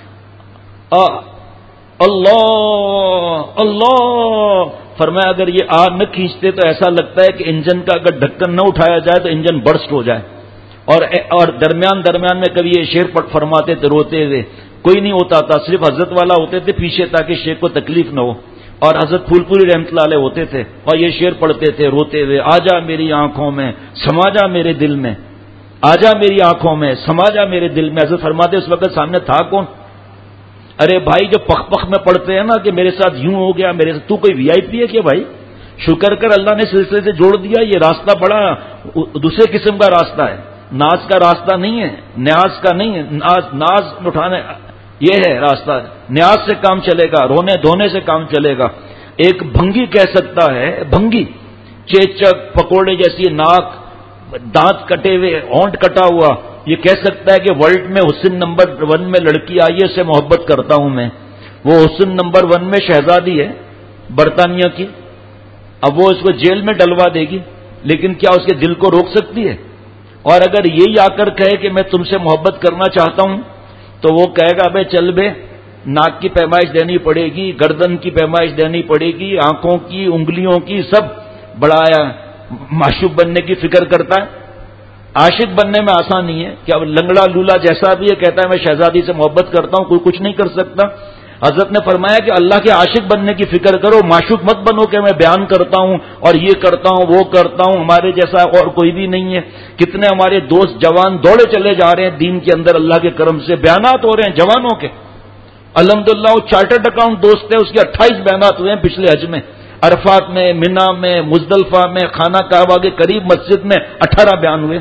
اللہ اللہ، فرمایا اگر یہ آنکھ نہ کھینچتے تو ایسا لگتا ہے کہ انجن کا اگر ڈھکن نہ اٹھایا جائے تو انجن برسٹ ہو جائے، اور اور درمیان درمیان میں کبھی یہ شعر پڑھ فرماتے تھے روتے ہوئے، کوئی نہیں ہوتا تھا، صرف حضرت والا ہوتے تھے پیچھے تاکہ شیخ کو تکلیف نہ ہو، اور حضرت پھول پوری رحمۃ اللہ علیہ ہوتے تھے اور یہ شعر پڑھتے تھے روتے ہوئے، آجا میری آنکھوں میں سما جا میرے دل میں، آجا میری آنکھوں میں سما جا میرے دل میں۔ حضرت فرماتے اس وقت سامنے تھا کون؟ ارے بھائی جو پخ پخ میں پڑھتے ہیں نا کہ میرے ساتھ یوں ہو گیا، میرے ساتھ، تو کوئی وی آئی پی ہے کیا بھائی؟ شکر کر اللہ نے سلسلے سے جوڑ دیا، یہ راستہ بڑا دوسرے قسم کا راستہ ہے، ناز کا راستہ نہیں ہے، نیاز کا نہیں ہے، ناز ناز اٹھانے یہ ہے راستہ، نیاز سے کام چلے گا، رونے دھونے سے کام چلے گا۔ ایک بھنگی کہہ سکتا ہے، بھنگی چیچک پکوڑے جیسی ناک، دانت کٹے ہوئے، ہونٹ کٹا ہوا، یہ کہہ سکتا ہے کہ ورلڈ میں حسن نمبر ون میں لڑکی آئی ہے، سے محبت کرتا ہوں میں، وہ حسن نمبر ون میں شہزادی ہے برطانیہ کی، اب وہ اس کو جیل میں ڈلوا دے گی، لیکن کیا اس کے دل کو روک سکتی ہے؟ اور اگر یہی آ کر کہے کہ میں تم سے محبت کرنا چاہتا ہوں تو وہ کہے گا بے چل بے، ناک کی پیمائش دینی پڑے گی، گردن کی پیمائش دینی پڑے گی، آنکھوں کی، انگلیوں کی، سب بڑھایا معشوق بننے کی فکر کرتا ہے۔ عاشق بننے میں آسان نہیں ہے کہ اب لنگڑا لولا جیسا بھی ہے کہتا ہے میں شہزادی سے محبت کرتا ہوں، کوئی کچھ نہیں کر سکتا۔ حضرت نے فرمایا کہ اللہ کے عاشق بننے کی فکر کرو، معشوق مت بنو کہ میں بیان کرتا ہوں اور یہ کرتا ہوں وہ کرتا ہوں، ہمارے جیسا اور کوئی بھی نہیں ہے۔ کتنے ہمارے دوست جوان دوڑے چلے جا رہے ہیں دین کے اندر، اللہ کے کرم سے بیانات ہو رہے ہیں جوانوں کے۔ الحمدللہ وہ چارٹرڈ اکاؤنٹ دوست ہے، اس کے اٹھائیس بیانات ہوئے ہیں پچھلے حج میں، عرفات میں، منا میں، مزدلفہ میں، خانہ کعبہ کے قریب مسجد میں اٹھارہ بیان ہوئے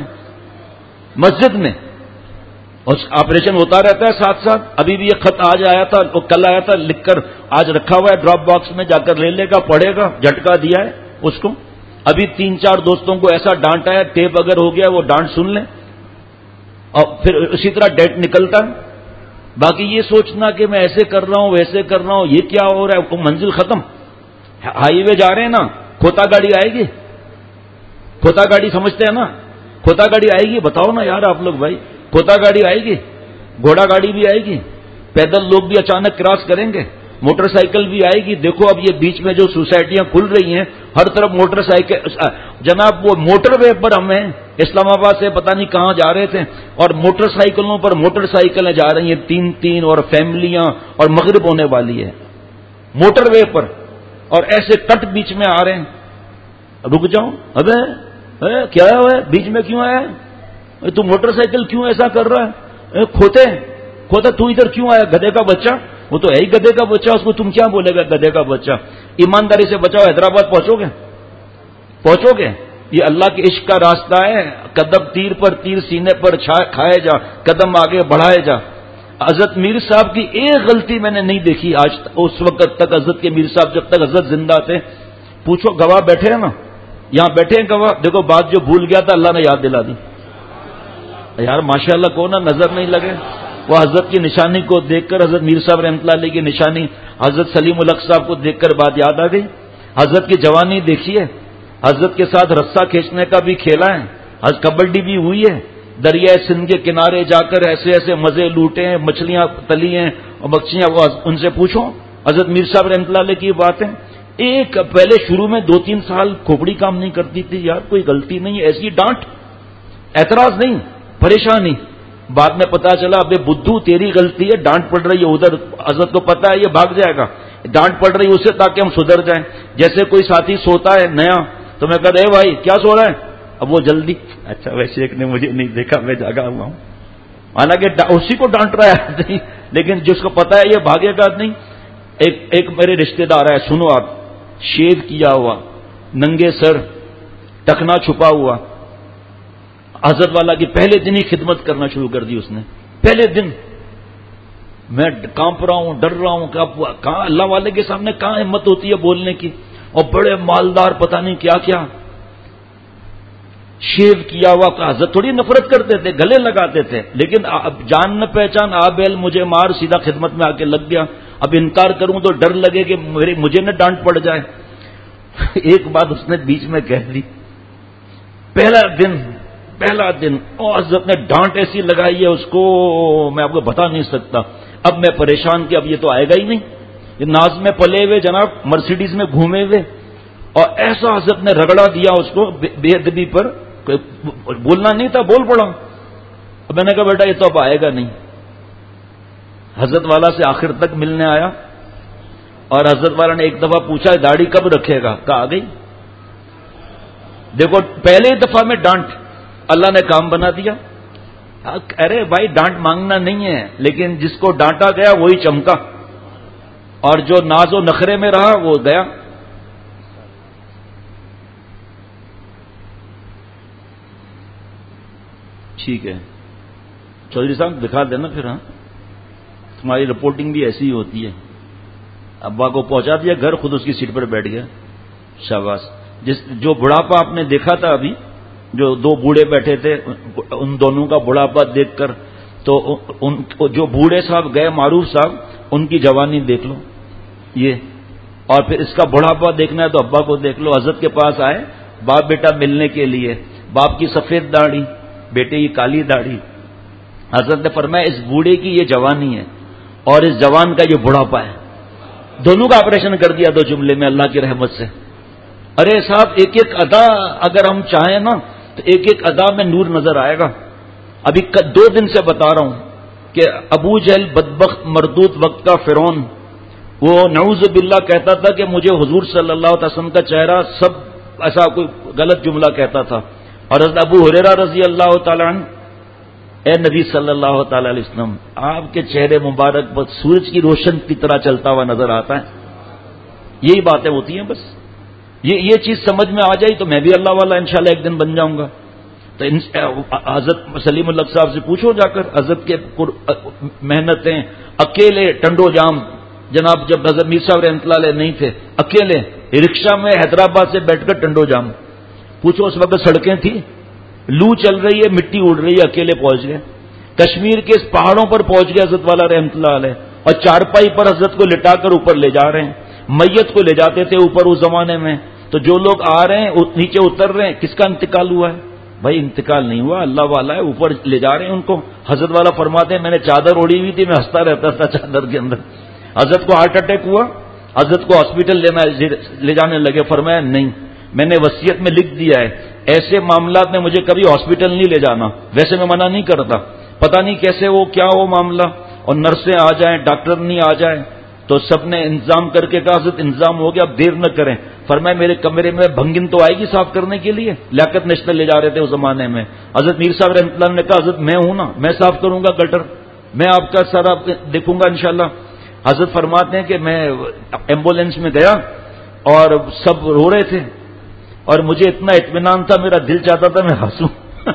مسجد میں، اور آپریشن ہوتا رہتا ہے ساتھ ساتھ۔ ابھی بھی یہ خط آج آیا تھا، کل آیا تھا، لکھ کر آج رکھا ہوا ہے ڈراپ باکس میں، جا کر لے لے گا، پڑھے گا، جھٹکا دیا ہے اس کو۔ ابھی تین چار دوستوں کو ایسا ڈانٹا ہے، ٹیپ اگر ہو گیا وہ ڈانٹ سن لیں، اور پھر اسی طرح ڈیٹ نکلتا ہے۔ باقی یہ سوچنا کہ میں ایسے کر رہا ہوں ویسے کر رہا ہوں، یہ کیا ہو رہا ہے، منزل ختم۔ ہائی وے جا رہے ہیں نا، کھوتا گاڑی آئے گی، کھوتا گاڑی سمجھتے ہیں نا، کھوتا گاڑی آئے گی، بتاؤ نا یار آپ لوگ بھائی، کھوتا گاڑی آئے گی، گھوڑا گاڑی بھی آئے گی، پیدل لوگ بھی اچانک کراس کریں گے، موٹر سائیکل بھی آئے گی۔ دیکھو اب یہ بیچ میں جو سوسائٹیاں کھل رہی ہیں ہر طرف موٹر سائیکل، جناب وہ موٹر وے پر ہمیں اسلام آباد سے پتہ نہیں کہاں جا رہے تھے، اور موٹر سائیکلوں پر موٹر سائیکلیں جا رہی ہیں تین تین، اور فیملیاں، اور مغرب ہونے والی ہے موٹر وے پر، اور ایسے کٹ بیچ میں آ رہے ہیں۔ رک جاؤ، ابے کیا ہے بیچ میں کیوں آیا؟ تو موٹر سائیکل کیوں ایسا کر رہا ہے؟ کھوتے کھوتا تو ادھر کیوں آیا؟ گدھے کا بچہ، وہ تو ہے ہی گدھے کا بچہ، اس کو تم کیا بولے گا گدھے کا بچہ؟ ایمانداری سے بچاؤ، حیدرآباد پہنچو گے پہنچو گے یہ اللہ کے عشق کا راستہ ہے۔ قدم تیر پر تیر سینے پر کھائے جا، قدم آگے بڑھائے جا۔ حضرت میر صاحب کی ایک غلطی میں نے نہیں دیکھی آج اس وقت تک، حضرت کے میر صاحب جب تک حضرت زندہ تھے۔ پوچھو، گواہ بیٹھے ہیں نا یہاں، بیٹھے ہیں گواہ، دیکھو بات جو بھول گیا تھا اللہ نے یاد دلا دی یار، ماشاءاللہ کو نا نظر نہیں لگے۔ وہ حضرت کی نشانی کو دیکھ کر، حضرت میر صاحب رحمۃ اللہ علیہ کی نشانی، حضرت سلیم الحق صاحب کو دیکھ کر بات یاد آ گئی۔ حضرت کی جوانی دیکھیے، حضرت کے ساتھ رسہ کھینچنے کا بھی کھیلا ہے، حضرت کبڈی بھی ہوئی ہے، دریائے سندھ کے کنارے جا کر ایسے ایسے مزے لوٹے ہیں، مچھلیاں تلی ہیں اور مچھلیاں، وہ ان سے پوچھو حضرت میر صاحب رحمۃ اللہ علیہ کی باتیں۔ ایک پہلے شروع میں دو تین سال کھوپڑی کام نہیں کرتی تھی، یار کوئی غلطی نہیں، ایسی ڈانٹ، اعتراض نہیں، پریشانی۔ بعد میں پتا چلا ابے بدھو تیری غلطی ہے، ڈانٹ پڑ رہی ہے ادھر، حضرت کو پتا ہے یہ بھاگ جائے گا، ڈانٹ پڑ رہی ہے اسے تاکہ ہم سدھر جائیں۔ جیسے کوئی ساتھی سوتا ہے نیا تو میں کہتا اے بھائی کیا سو رہا ہے؟ اب وہ جلدی، اچھا ویسے شیخ نے مجھے نہیں دیکھا میں جاگا ہوا ہوں، حالانکہ اسی کو ڈانٹ رہا ہے نہیں، لیکن جس کو پتا ہے یہ بھاگے گا نہیں۔ ایک ایک میرے رشتے دار ہے، سنو آپ، شیو کیا ہوا، ننگے سر، ٹکنا چھپا ہوا، حضرت والا کی پہلے دن ہی خدمت کرنا شروع کر دی اس نے، پہلے دن۔ میں کانپ رہا ہوں، ڈر رہا ہوں، کہاں اللہ والے کے سامنے کہاں ہمت ہوتی ہے بولنے کی، اور بڑے مالدار پتہ نہیں کیا کیا، شیو کیا ہوا۔ حضرت تھوڑی نفرت کرتے تھے، گلے لگاتے تھے، لیکن جان نہ پہچان، آبیل مجھے مار، سیدھا خدمت میں آ کے لگ گیا۔ اب انکار کروں تو ڈر لگے کہ مجھے نہ ڈانٹ پڑ جائے۔ ایک بات اس نے بیچ میں کہہ دی، پہلا دن پہلا دن اور حضرت نے ڈانٹ ایسی لگائی ہے اس کو میں آپ کو بتا نہیں سکتا۔ اب میں پریشان کہ اب یہ تو آئے گا ہی نہیں، یہ ناز میں پلے ہوئے جناب، مرسیڈیز میں گھومے ہوئے، اور ایسا حضرت نے رگڑا دیا اس کو بے ادبی پر، بولنا نہیں تھا بول پڑا۔ اب میں نے کہا بیٹا یہ تو اب آئے گا نہیں۔ حضرت والا سے آخر تک ملنے آیا، اور حضرت والا نے ایک دفعہ پوچھا داڑھی کب رکھے گا؟ کہا آ گئی۔ دیکھو پہلے دفعہ میں ڈانٹ، اللہ نے کام بنا دیا۔ ارے بھائی ڈانٹ مانگنا نہیں ہے، لیکن جس کو ڈانٹا گیا وہی چمکا، اور جو ناز و نخرے میں رہا وہ گیا۔ ٹھیک ہے چودھری صاحب دکھا دینا پھر، ہاں تمہاری رپورٹنگ بھی ایسی ہی ہوتی ہے۔ ابا کو پہنچا دیا گھر، خود اس کی سیٹ پر بیٹھ گیا، شاباش۔ جس جو بڑھاپا آپ نے دیکھا تھا ابھی، جو دو بوڑھے بیٹھے تھے، ان دونوں کا بڑھاپا دیکھ کر تو ان جو بوڑھے صاحب گئے معروف صاحب، ان کی جوانی دیکھ لو یہ، اور پھر اس کا بڑھاپا دیکھنا ہے تو ابا کو دیکھ لو۔ حضرت کے پاس آئے باپ بیٹا ملنے کے لیے، باپ کی سفید داڑھی، بیٹے کی کالی داڑھی. حضرت نے فرمایا اس بوڑھے کی یہ جوانی ہے اور اس جوان کا یہ بڑھاپا ہے، دونوں کا آپریشن کر دیا دو جملے میں اللہ کی رحمت سے. ارے صاحب ایک ایک ادا اگر ہم چاہیں نا تو ایک ایک ادا میں نور نظر آئے گا. ابھی دو دن سے بتا رہا ہوں کہ ابو جہل بدبخت مردود وقت کا فرعون، وہ نعوذ باللہ کہتا تھا کہ مجھے حضور صلی اللہ علیہ وسلم کا چہرہ سب ایسا کوئی غلط جملہ کہتا تھا. اور حضرت ابو ہریرہ رضی اللہ تعالیٰ عنہ، اے نبی صلی اللہ تعالی علیہ وسلم آپ کے چہرے مبارک بس سورج کی روشن کی طرح چلتا ہوا نظر آتا ہے. یہی باتیں ہوتی ہیں بس. یہ یہ چیز سمجھ میں آ جائی تو میں بھی اللہ والا انشاءاللہ ایک دن بن جاؤں گا. تو حضرت سلیم الحق صاحب سے پوچھو جا کر، حضرت کے محنتیں اکیلے ٹنڈو جام، جناب جب حضرت میر صاحب رحمۃ اللہ علیہ نہیں تھے، اکیلے رکشہ میں حیدرآباد سے بیٹھ کر ٹنڈو جام. پوچھو اس وقت سڑکیں تھی، لو چل رہی ہے، مٹی اڑ رہی ہے، اکیلے پہنچ گئے. کشمیر کے اس پہاڑوں پر پہنچ گئے حضرت والا رحمۃ اللہ علیہ، اور چارپائی پر حضرت کو لٹا کر اوپر لے جا رہے ہیں. میت کو لے جاتے تھے اوپر اس زمانے میں، تو جو لوگ آ رہے ہیں نیچے اتر رہے ہیں، کس کا انتقال ہوا ہے؟ بھائی انتقال نہیں ہوا، اللہ والا ہے، اوپر لے جا رہے ہیں ان کو. حضرت والا فرماتے ہیں میں نے چادر اوڑی ہوئی تھی، میں ہنستا رہتا تھا چادر کے اندر. حضرت کو ہارٹ اٹیک ہوا، حضرت کو ہاسپٹل لینا لے جانے لگے. فرمایا نہیں، میں نے وصیت میں لکھ دیا ہے ایسے معاملات میں مجھے کبھی ہاسپٹل نہیں لے جانا. ویسے میں منع نہیں کرتا، پتہ نہیں کیسے وہ کیا ہو معاملہ، اور نرسیں آ جائیں، ڈاکٹر نہیں آ جائیں. تو سب نے انتظام کر کے کہا حضرت انتظام ہو گیا، اب دیر نہ کریں. فرمایا میرے کمرے میں بھنگن تو آئے گی صاف کرنے کے لیے. لیاقت نیشنل لے جا رہے تھے اس زمانے میں. حضرت میر صاحب رحمۃ اللہ نے کہا حضرت میں ہوں نا، میں صاف کروں گا گٹر، میں آپ کا سارا دیکھوں گا انشاءاللہ. حضرت فرماتے ہیں کہ میں ایمبولینس میں گیا اور سب رو رہے تھے، اور مجھے اتنا اطمینان تھا، میرا دل چاہتا تھا میں ہنسوں.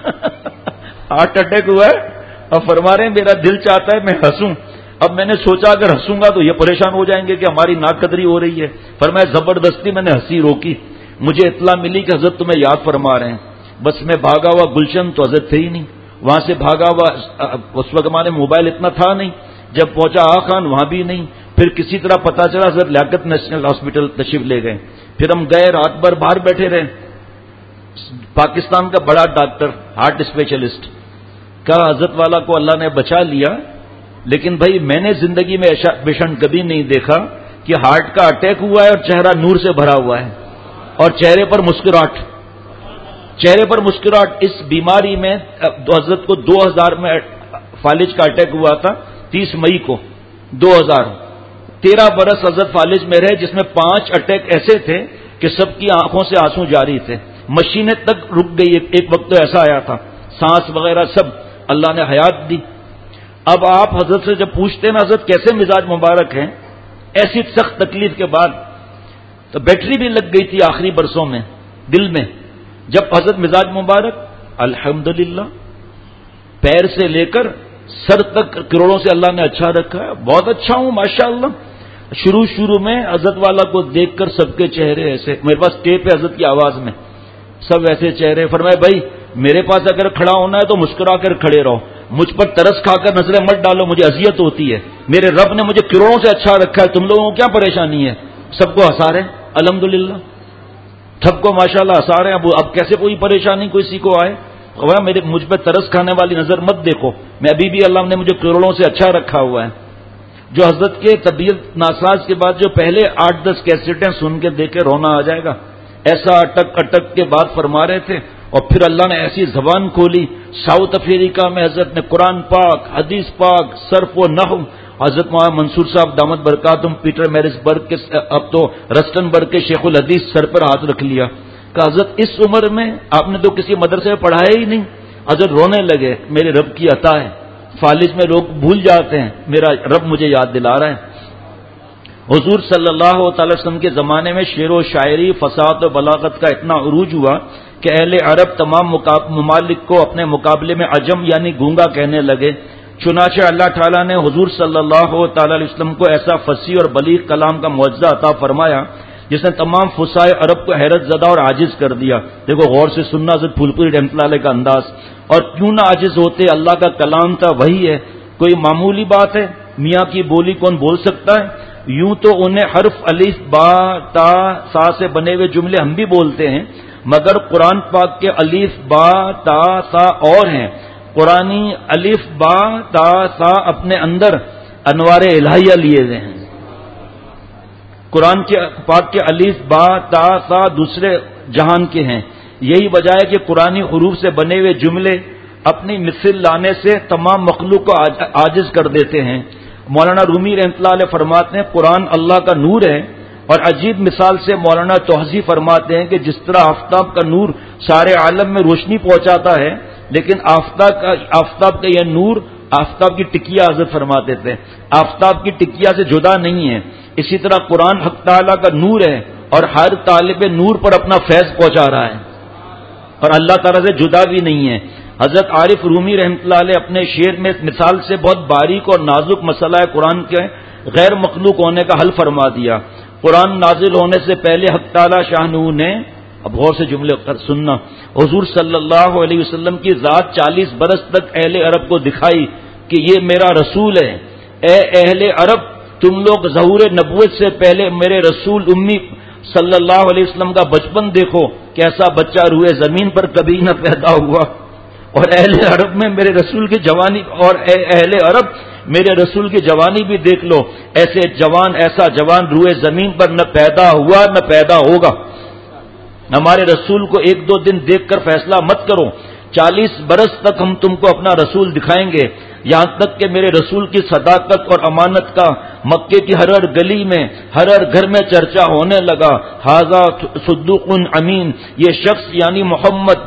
ہارٹ اٹیک ہوا ہے اور فرما رہے ہیں میرا دل چاہتا ہے میں ہنسوں. اب میں نے سوچا اگر ہنسوں گا تو یہ پریشان ہو جائیں گے کہ ہماری ناقدری ہو رہی ہے. فرمایا زبردستی میں نے ہنسی روکی. مجھے اطلاع ملی کہ حضرت تمہیں یاد فرما رہے ہیں. بس میں بھاگا ہوا گلشن، تو حضرت تھے ہی نہیں. وہاں سے بھاگا ہوا، اس وقت ہمارے موبائل اتنا تھا نہیں. جب پہنچا آ خان، وہاں بھی نہیں. پھر کسی طرح پتا چلا حضرت لیاقت نیشنل ہاسپٹل تشریف لے گئے. پھر ہم گئے، رات بھر باہر بیٹھے رہے. پاکستان کا بڑا ڈاکٹر ہارٹ اسپیشلسٹ کہا حضرت والا کو اللہ نے بچا لیا، لیکن بھائی میں نے زندگی میں ایسا پیشنٹ کبھی نہیں دیکھا کہ ہارٹ کا اٹیک ہوا ہے اور چہرہ نور سے بھرا ہوا ہے اور چہرے پر مسکراہٹ، چہرے پر مسکراہٹ. اس بیماری میں حضرت کو دو ہزار میں فالج کا اٹیک ہوا تھا، تیس مئی کو دو ہزار. تیرہ برس حضرت فالج میں رہے، جس میں پانچ اٹیک ایسے تھے کہ سب کی آنکھوں سے آنسو جاری تھے. مشینیں تک رک گئی. ایک وقت تو ایسا آیا تھا، سانس وغیرہ سب اللہ نے حیات دی. اب آپ حضرت سے جب پوچھتے ہیں نا حضرت کیسے مزاج مبارک ہیں ایسی سخت تکلیف کے بعد، تو بیٹری بھی لگ گئی تھی آخری برسوں میں دل میں. جب حضرت مزاج مبارک الحمدللہ پیر سے لے کر سر تک کروڑوں سے اللہ نے اچھا رکھا ہے، بہت اچھا ہوں ماشاءاللہ. شروع شروع میں حضرت والا کو دیکھ کر سب کے چہرے ایسے، میرے پاس ٹیپ ہے حضرت کی آواز میں، سب ایسے چہرے. فرمائے بھائی میرے پاس اگر کھڑا ہونا ہے تو مسکرا کر کھڑے رہو، مجھ پر ترس کھا کر نظریں مت ڈالو، مجھے اذیت ہوتی ہے. میرے رب نے مجھے کروڑوں سے اچھا رکھا ہے، تم لوگوں کو کیا پریشانی ہے؟ سب کو ہنسا رہے ہیں الحمدللہ، سب کو ماشاءاللہ ہنسا رہے ہیں. اب اب کیسے کوئی پریشانی کسی کو آئے؟ میرے مجھ پہ ترس کھانے والی نظر مت دیکھو، میں ابھی بھی اللہ نے مجھے کروڑوں سے اچھا رکھا ہوا ہے. جو حضرت کے طبیعت ناساز کے بعد جو پہلے آٹھ دس کیسٹیں سن کے دیکھے رونا آ جائے گا، ایسا اٹک اٹک کے بعد فرما رہے تھے. اور پھر اللہ نے ایسی زبان کھولی. ساؤتھ افریقہ میں حضرت نے قرآن پاک، حدیث پاک، صرف و نحو، حضرت مولانا منصور صاحب دامت برکاتہم پیٹر میرس برگ کے، اب تو رسٹن برگ کے شیخ الحدیث سر پر ہاتھ رکھ لیا کہ حضرت اس عمر میں آپ نے تو کسی مدرسے میں پڑھایا ہی نہیں. حضرت رونے لگے، میرے رب کی عطا ہے. فالج میں لوگ بھول جاتے ہیں، میرا رب مجھے یاد دلا رہا ہے. حضور صلی اللہ تعالی وسلم کے زمانے میں شعر و شاعری، فصاحت و بلاغت کا اتنا عروج ہوا کہ اہل عرب تمام ممالک کو اپنے مقابلے میں عجم یعنی گونگا کہنے لگے. چنانچہ اللہ تعالیٰ نے حضور صلی اللہ تعالی علیہ وسلم کو ایسا فصیح اور بلیغ کلام کا معجزہ عطا فرمایا جس نے تمام فصاح عرب کو حیرت زدہ اور عاجز کر دیا. دیکھو غور سے سننا حضرت پھول پوری رحمۃ اللہ علیہ کا انداز. اور کیوں نہ عاجز ہوتے، اللہ کا کلام تھا، وہی ہے، کوئی معمولی بات ہے؟ میاں کی بولی کون بول سکتا ہے؟ یوں تو انہیں حرف الف با تا سا سے بنے ہوئے جملے ہم بھی بولتے ہیں، مگر قرآن پاک کے الف با تا سا اور ہیں. قرآنی الف با تا سا اپنے اندر انوار الہیہ لیے ہوئے ہیں. قرآن کے پاک کے الف با تا سا دوسرے جہان کے ہیں. یہی وجہ ہے کہ قرآنی حروف سے بنے ہوئے جملے اپنی مثل لانے سے تمام مخلوق کو عاجز کر دیتے ہیں. مولانا رومی رحمۃ اللہ علیہ فرماتے ہیں قرآن اللہ کا نور ہے، اور عجیب مثال سے مولانا توحیدی فرماتے ہیں کہ جس طرح آفتاب کا نور سارے عالم میں روشنی پہنچاتا ہے، لیکن آفتاب کا آفتاب کا یہ نور آفتاب کی ٹکیا حضرت فرماتے تھے آفتاب کی ٹکیا سے جدا نہیں ہے. اسی طرح قرآن حق تعالیٰ کا نور ہے اور ہر طالب نور پر اپنا فیض پہنچا رہا ہے اور اللہ تعالیٰ سے جدا بھی نہیں ہے. حضرت عارف رومی رحمۃ اللہ علیہ اپنے شعر میں اس مثال سے بہت باریک اور نازک مسئلہ ہے قرآن کے غیر مخلوق ہونے کا حل فرما دیا. قرآن نازل ہونے سے پہلے حق تعالیٰ شاہ نور نے، اب غور سے جملے سننا، حضور صلی اللہ علیہ وسلم کی ذات چالیس برس تک اہل عرب کو دکھائی کہ یہ میرا رسول ہے. اے اہل عرب، تم لوگ ظہور نبوت سے پہلے میرے رسول امی صلی اللہ علیہ وسلم کا بچپن دیکھو، کیسا بچہ روئے زمین پر کبھی نہ پیدا ہوا. اور اہل عرب میں میرے رسول کی جوانی، اور اے اہل عرب میرے رسول کی جوانی بھی دیکھ لو، ایسے جوان ایسا جوان روئے زمین پر نہ پیدا ہوا نہ پیدا ہوگا. ہمارے رسول کو ایک دو دن دیکھ کر فیصلہ مت کرو، چالیس برس تک ہم تم کو اپنا رسول دکھائیں گے، یہاں تک کہ میرے رسول کی صداقت اور امانت کا مکے کی ہر ہر گلی میں ہر ہر گھر میں چرچا ہونے لگا. ھذا صدوق امین، یہ شخص یعنی محمد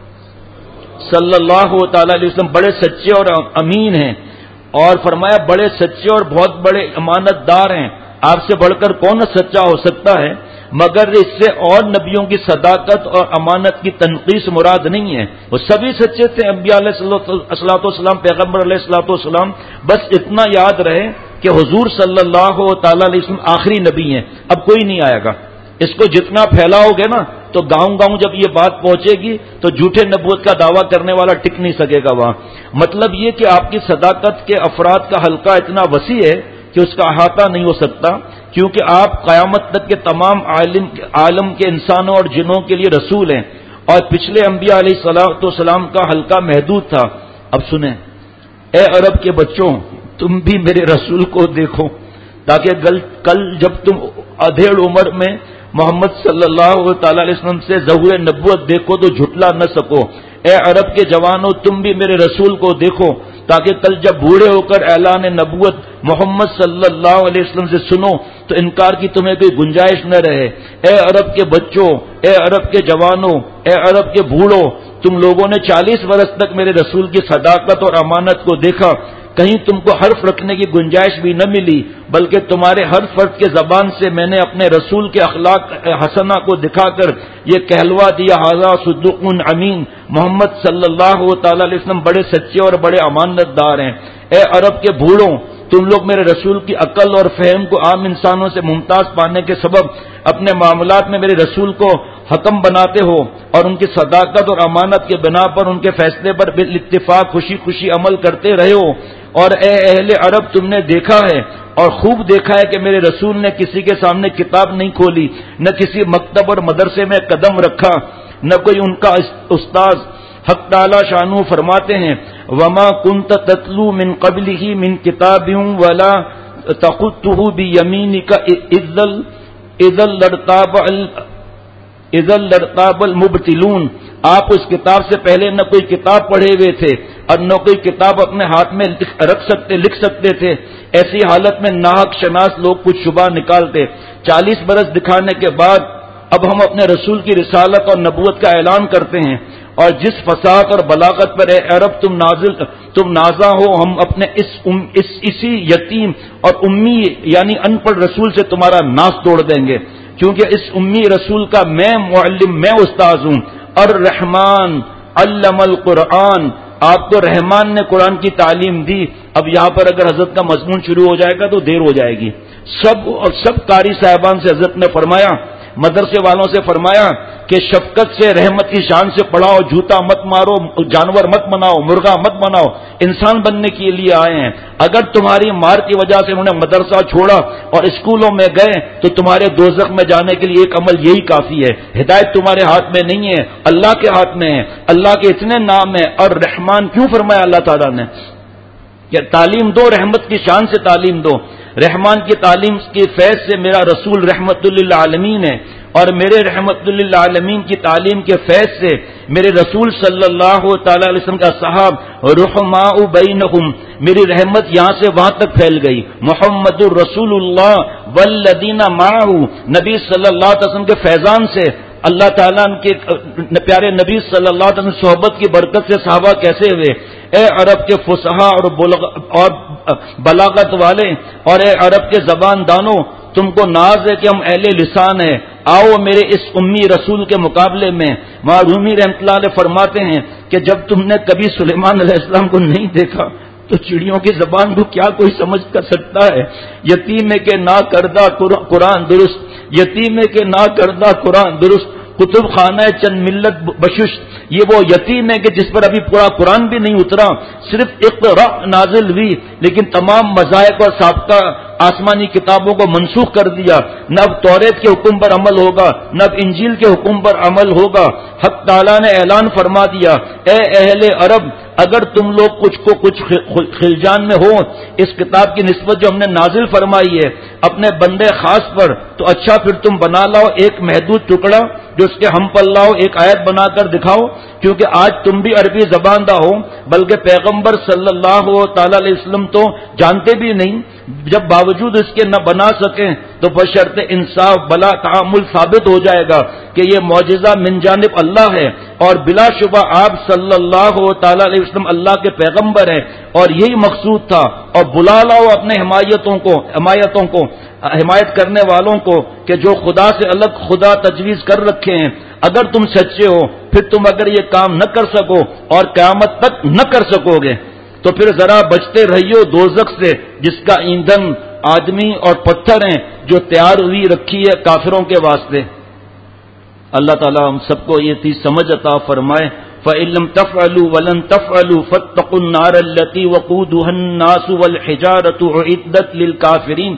صلی اللہ تعالی علیہ وسلم بڑے سچے اور امین ہیں. اور فرمایا بڑے سچے اور بہت بڑے امانت دار ہیں. آپ سے بڑھ کر کون سچا ہو سکتا ہے؟ مگر اس سے اور نبیوں کی صداقت اور امانت کی تنقیص مراد نہیں ہے. وہ سبھی سچے تھے، انبیاء علیہ الصلوۃ والسلام، پیغمبر علیہ الصلوۃ والسلام. بس اتنا یاد رہے کہ حضور صلی اللہ تعالی علیہ وسلم آخری نبی ہیں، اب کوئی نہیں آئے گا. اس کو جتنا پھیلاؤ گے نا تو گاؤں گاؤں جب یہ بات پہنچے گی تو جھوٹے نبوت کا دعویٰ کرنے والا ٹک نہیں سکے گا وہاں. مطلب یہ کہ آپ کی صداقت کے افراد کا حلقہ اتنا وسیع ہے کہ اس کا احاطہ نہیں ہو سکتا، کیونکہ آپ قیامت تک کے تمام عالم عالم کے انسانوں اور جنوں کے لیے رسول ہیں، اور پچھلے انبیاء علیہ الصلوۃ والسلام کا حلقہ محدود تھا. اب سنیں، اے عرب کے بچوں، تم بھی میرے رسول کو دیکھو تاکہ کل جب تم ادھیڑ عمر میں محمد صلی اللہ تعالی علیہ وسلم سے ظہور نبوت دیکھو تو جھٹلا نہ سکو. اے عرب کے جوانوں، تم بھی میرے رسول کو دیکھو تاکہ کل جب بوڑھے ہو کر اعلان نبوت محمد صلی اللہ علیہ وسلم سے سنو تو انکار کی تمہیں کوئی گنجائش نہ رہے. اے عرب کے بچوں، اے عرب کے جوانوں، اے عرب کے بوڑھوں، تم لوگوں نے چالیس برس تک میرے رسول کی صداقت اور امانت کو دیکھا، کہیں تم کو حرف رکھنے کی گنجائش بھی نہ ملی، بلکہ تمہارے ہر فرد کے زبان سے میں نے اپنے رسول کے اخلاق حسنہ کو دکھا کر یہ کہلوا دیا، ھذا صدوق امین، محمد صلی اللہ تعالی علیہ وسلم بڑے سچے اور بڑے امانت دار ہیں. اے عرب کے بوڑھوں، تم لوگ میرے رسول کی عقل اور فہم کو عام انسانوں سے ممتاز پانے کے سبب اپنے معاملات میں میرے رسول کو حکم بناتے ہو، اور ان کی صداقت اور امانت کے بنا پر ان کے فیصلے پر بالاتفاق خوشی خوشی عمل کرتے رہے ہو. اور اے اہل عرب، تم نے دیکھا ہے اور خوب دیکھا ہے کہ میرے رسول نے کسی کے سامنے کتاب نہیں کھولی، نہ کسی مکتب اور مدرسے میں قدم رکھا، نہ کوئی ان کا استاذ. حق تعالی شانہ فرماتے ہیں وما كنت تتلو من قبله من کتاب ولا تخطه بيمينك اذا لارتاب اذا لارتاب المبطلون. آپ اس کتاب سے پہلے نہ کوئی کتاب پڑھے ہوئے تھے اور نہ کوئی کتاب اپنے ہاتھ میں رکھ سکتے لکھ سکتے تھے. ایسی حالت میں ناحق شناس لوگ کچھ شبہ نکالتے. چالیس برس دکھانے کے بعد اب ہم اپنے رسول کی رسالت اور نبوت کا اعلان کرتے ہیں، اور جس فصاحت اور بلاغت پر اے عرب تم نازل تم نازا ہو، ہم اپنے اس, اس اسی یتیم اور امی یعنی ان پڑھ رسول سے تمہارا ناس توڑ دیں گے، کیونکہ اس امی رسول کا میں معلم میں استاذ ہوں. الرحمن علم القرآن، آپ کو رحمان نے قرآن کی تعلیم دی. اب یہاں پر اگر حضرت کا مضمون شروع ہو جائے گا تو دیر ہو جائے گی. سب اور سب قاری صاحبان سے حضرت نے فرمایا، مدرسے والوں سے فرمایا کہ شفقت سے رحمت کی شان سے پڑھاؤ، جھوٹا مت مارو، جانور مت بناؤ، مرغا مت بناؤ، انسان بننے کے لیے آئے ہیں۔ اگر تمہاری مار کی وجہ سے انہوں نے مدرسہ چھوڑا اور اسکولوں میں گئے تو تمہارے دوزخ میں جانے کے لیے ایک عمل یہی کافی ہے۔ ہدایت تمہارے ہاتھ میں نہیں ہے، اللہ کے ہاتھ میں ہے۔ اللہ کے اتنے نام ہیں، اور رحمان کیوں فرمایا اللہ تعالیٰ نے کہ تعلیم دو، رحمت کی شان سے تعلیم دو۔ رحمان کی تعلیم کی فیض سے میرا رسول رحمت للعالمین ہے، اور میرے رحمت للعالمین کی تعلیم کے فیض سے میرے رسول صلی اللہ تعالی علیہ وسلم کا صحاب رحماء بینہم، میری رحمت یہاں سے وہاں تک پھیل گئی۔ محمد الرسول اللہ والذین معہ، نبی صلی اللہ علیہ وسلم کے فیضان سے اللہ تعالیٰ کے پیارے نبی صلی اللہ علیہ وسلم صحبت کی برکت سے صحابہ کیسے ہوئے۔ اے عرب کے فصحاء اور اور بلاغت والے، اور اے عرب کے زبان دانوں، تم کو ناز ہے کہ ہم اہل لسان ہیں، آؤ میرے اس امی رسول کے مقابلے میں۔ وہاں رومی رحمۃ اللہ علیہ فرماتے ہیں کہ جب تم نے کبھی سلیمان علیہ السلام کو نہیں دیکھا تو چڑیوں کی زبان کو کیا کوئی سمجھ کر سکتا ہے؟ یتیم ہے کہ نہ کردہ قرآن درست، یتیم ہے کہ نہ کردہ قرآن درست، کتب خانہ چند ملت بششت، یہ وہ یتیم ہے کہ جس پر ابھی پورا قرآن بھی نہیں اترا، صرف اقرا نازل ہوئی لیکن تمام مذاہب اور سابقہ آسمانی کتابوں کو منسوخ کر دیا۔ نہ اب توریت کے حکم پر عمل ہوگا، نہ اب انجیل کے حکم پر عمل ہوگا۔ حق تعالیٰ نے اعلان فرما دیا، اے اہل عرب، اگر تم لوگ کچھ کو کچھ خلجان میں ہو اس کتاب کی نسبت جو ہم نے نازل فرمائی ہے اپنے بندے خاص پر، تو اچھا پھر تم بنا لاؤ ایک محدود ٹکڑا جو اس کے ہم پر لاؤ، ایک آیت بنا کر دکھاؤ، کیونکہ آج تم بھی عربی زبان دہ ہو، بلکہ پیغمبر صلی اللہ تعالی علیہ وسلم تو جانتے بھی نہیں۔ جب باوجود اس کے نہ بنا سکیں تو بشرط انصاف بلا تعامل ثابت ہو جائے گا کہ یہ معجزہ من جانب اللہ ہے، اور بلا شبہ آپ صلی اللہ تعالی علیہ وسلم اللہ کے پیغمبر ہیں، اور یہی مقصود تھا۔ اور بلا لاؤ اپنے حمایتوں کو حمایتوں کو حمایت کرنے والوں کو کہ جو خدا سے الگ خدا تجویز کر رکھے ہیں۔ اگر تم سچے ہو پھر تم اگر یہ کام نہ کر سکو اور قیامت تک نہ کر سکو گے تو پھر ذرا بچتے رہیو دوزخ سے، جس کا ایندھن آدمی اور پتھر ہیں جو تیار ہوئی رکھی ہے کافروں کے واسطے۔ اللہ تعالیٰ ہم سب کو یہ چیز سمجھ عطا فرمائے۔ فَإِن لَّمْ تَفْعَلُوا وَلَن تَفْعَلُوا فَاتَّقُوا النَّارَ الَّتِي وَقُودُهَا النَّاسُ وَالْحِجَارَةُ أُعِدَّتْ لِلْكَافِرِينَ،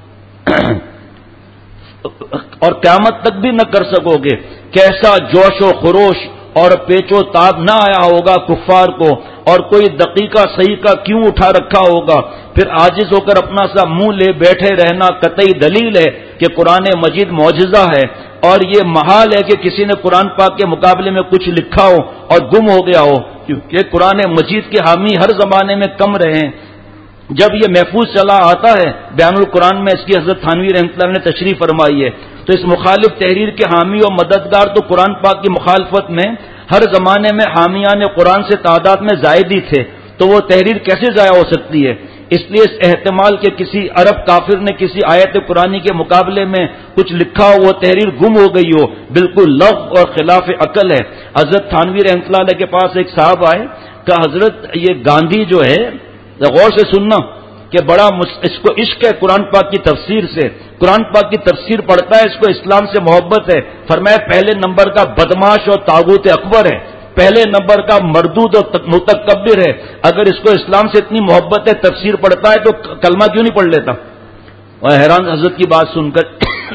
اور قیامت تک بھی نہ کر سکو گے۔ کیسا جوش و خروش اور پیچ و تاب نہ آیا ہوگا کفار کو، اور کوئی دقیقہ صحیح کا کیوں اٹھا رکھا ہوگا، پھر عاجز ہو کر اپنا سا منہ لے بیٹھے رہنا قطعی دلیل ہے کہ قرآن مجید معجزہ ہے، اور یہ محال ہے کہ کسی نے قرآن پاک کے مقابلے میں کچھ لکھا ہو اور گم ہو گیا ہو، کیونکہ قرآن مجید کے حامی ہر زمانے میں کم رہے ہیں۔ جب یہ محفوظ چلا آتا ہے، بیان القرآن میں اس کی حضرت تھانوی رحمۃ اللہ نے تشریح فرمائی ہے، تو اس مخالف تحریر کے حامی و مددگار تو قرآن پاک کی مخالفت میں ہر زمانے میں حامیان قرآن سے تعداد میں زائد ہی تھے، تو وہ تحریر کیسے ضائع ہو سکتی ہے؟ اس لیے اس احتمال کہ کسی عرب کافر نے کسی آیت قرآنی کے مقابلے میں کچھ لکھا ہو، وہ تحریر گم ہو گئی ہو، بالکل لغو اور خلاف عقل ہے۔ حضرت تھانوی رحمۃ اللہ علیہ کے پاس ایک صاحب آئے کہ حضرت یہ گاندھی جو ہے، غور سے سننا کہ بڑا اس کو عشق ہے قرآن پاک کی تفسیر سے، قرآن پاک کی تفسیر پڑھتا ہے، اس کو اسلام سے محبت ہے۔ فرمایا پہلے نمبر کا بدماش اور طاغوت اکبر ہے، پہلے نمبر کا مردود اور متکبر ہے۔ اگر اس کو اسلام سے اتنی محبت ہے، تفسیر پڑھتا ہے تو کلمہ کیوں نہیں پڑھ لیتا؟ اور حیران حضرت کی بات سن کر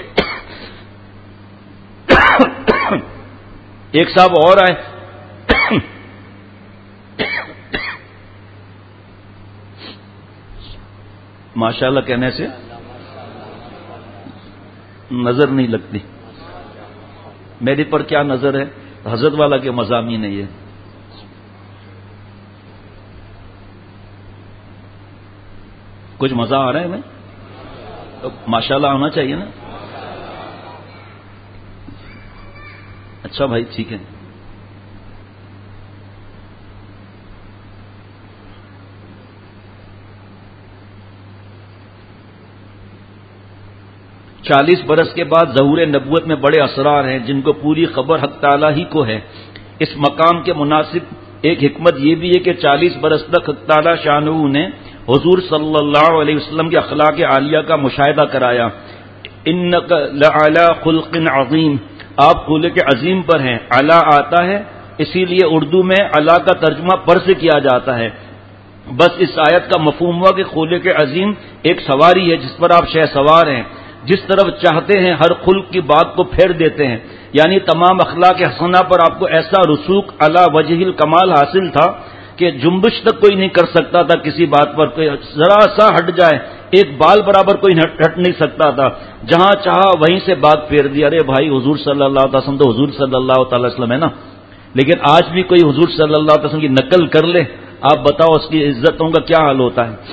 ایک صاحب اور آئے، ماشاءاللہ کہنے سے نظر نہیں لگتی، میری پر کیا نظر ہے؟ حضرت والا کے مضامین ہے یہ۔ کچھ مزہ آ رہا ہے ہمیں؟ ماشاءاللہ آنا چاہیے نا۔ اچھا بھائی ٹھیک ہے۔ چالیس برس کے بعد ظہور نبوت میں بڑے اسرار ہیں جن کو پوری خبر حق تعالیٰ ہی کو ہے۔ اس مقام کے مناسب ایک حکمت یہ بھی ہے کہ چالیس برس تک حق تعالیٰ شانہ نے حضور صلی اللہ علیہ وسلم کے اخلاق عالیہ کا مشاہدہ کرایا۔ انک لعلی خلق عظیم، آپ خلق عظیم پر ہیں. علا آتا ہے اسی لیے اردو میں علا کا ترجمہ پر سے کیا جاتا ہے. بس اس آیت کا مفہوم ہوا کہ خلق عظیم ایک سواری ہے جس پر آپ شہ سوار ہیں، جس طرف چاہتے ہیں ہر خلق کی بات کو پھیر دیتے ہیں. یعنی تمام اخلاق حسنہ پر آپ کو ایسا رسوخ علی وجہ الکمال حاصل تھا کہ جنبش تک کوئی نہیں کر سکتا تھا کسی بات پر. ذرا سا ہٹ جائے ایک بال برابر کوئی ہٹ نہیں سکتا تھا، جہاں چاہا وہیں سے بات پھیر دی. ارے بھائی حضور صلی اللہ علیہ وسلم تو حضور صلی اللہ تعالی وسلم ہے نا. لیکن آج بھی کوئی حضور صلی اللہ علیہ وسلم کی نقل کر لے، آپ بتاؤ اس کی عزتوں کا کیا حال ہوتا ہے.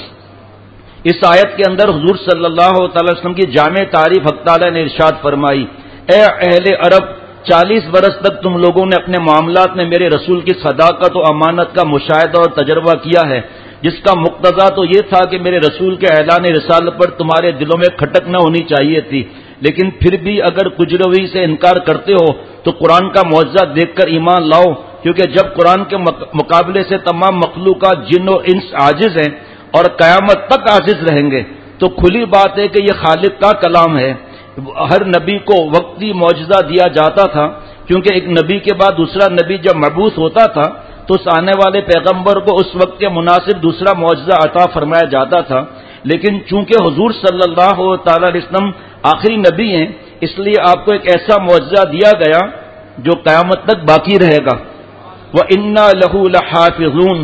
اس آیت کے اندر حضور صلی اللہ تعالی وسلم کی جامع تعریف حق تعالی نے ارشاد فرمائی، اے اہل عرب، چالیس برس تک تم لوگوں نے اپنے معاملات میں میرے رسول کی صداقت و امانت کا مشاہدہ اور تجربہ کیا ہے، جس کا مقتضا تو یہ تھا کہ میرے رسول کے اعلان رسالت پر تمہارے دلوں میں کھٹک نہ ہونی چاہیے تھی. لیکن پھر بھی اگر کجروی سے انکار کرتے ہو تو قرآن کا معجزہ دیکھ کر ایمان لاؤ، کیونکہ جب قرآن کے مقابلے سے تمام مخلوقات جن و انس عاجز ہیں اور قیامت تک عاجز رہیں گے، تو کھلی بات ہے کہ یہ خالق کا کلام ہے. ہر نبی کو وقتی معجزہ دیا جاتا تھا، کیونکہ ایک نبی کے بعد دوسرا نبی جب مبعوث ہوتا تھا تو اس آنے والے پیغمبر کو اس وقت کے مناسب دوسرا معجزہ عطا فرمایا جاتا تھا. لیکن چونکہ حضور صلی اللہ تعالی علیہ وسلم آخری نبی ہیں، اس لیے آپ کو ایک ایسا معجزہ دیا گیا جو قیامت تک باقی رہے گا. وَإِنَّا لَهُ لَحَافِظُونَ،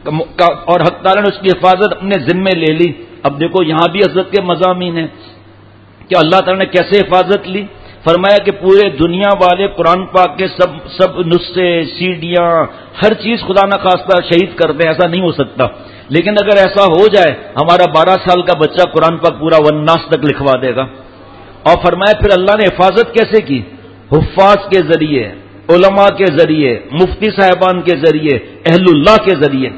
اور حق تعالیٰ نے اس کی حفاظت اپنے ذمے لے لی. اب دیکھو یہاں بھی حضرت کے مضامین ہیں کہ اللہ تعالیٰ نے کیسے حفاظت لی. فرمایا کہ پورے دنیا والے قرآن پاک کے سب سب نسخے سیڈیاں ہر چیز خدا نخواستہ شہید کر دیں، ایسا نہیں ہو سکتا. لیکن اگر ایسا ہو جائے ہمارا بارہ سال کا بچہ قرآن پاک پورا والناس تک لکھوا دے گا. اور فرمایا پھر اللہ نے حفاظت کیسے کی؟ حفاظ کے ذریعے، علماء کے ذریعے، مفتی صاحبان کے ذریعے، اہل اللہ کے ذریعے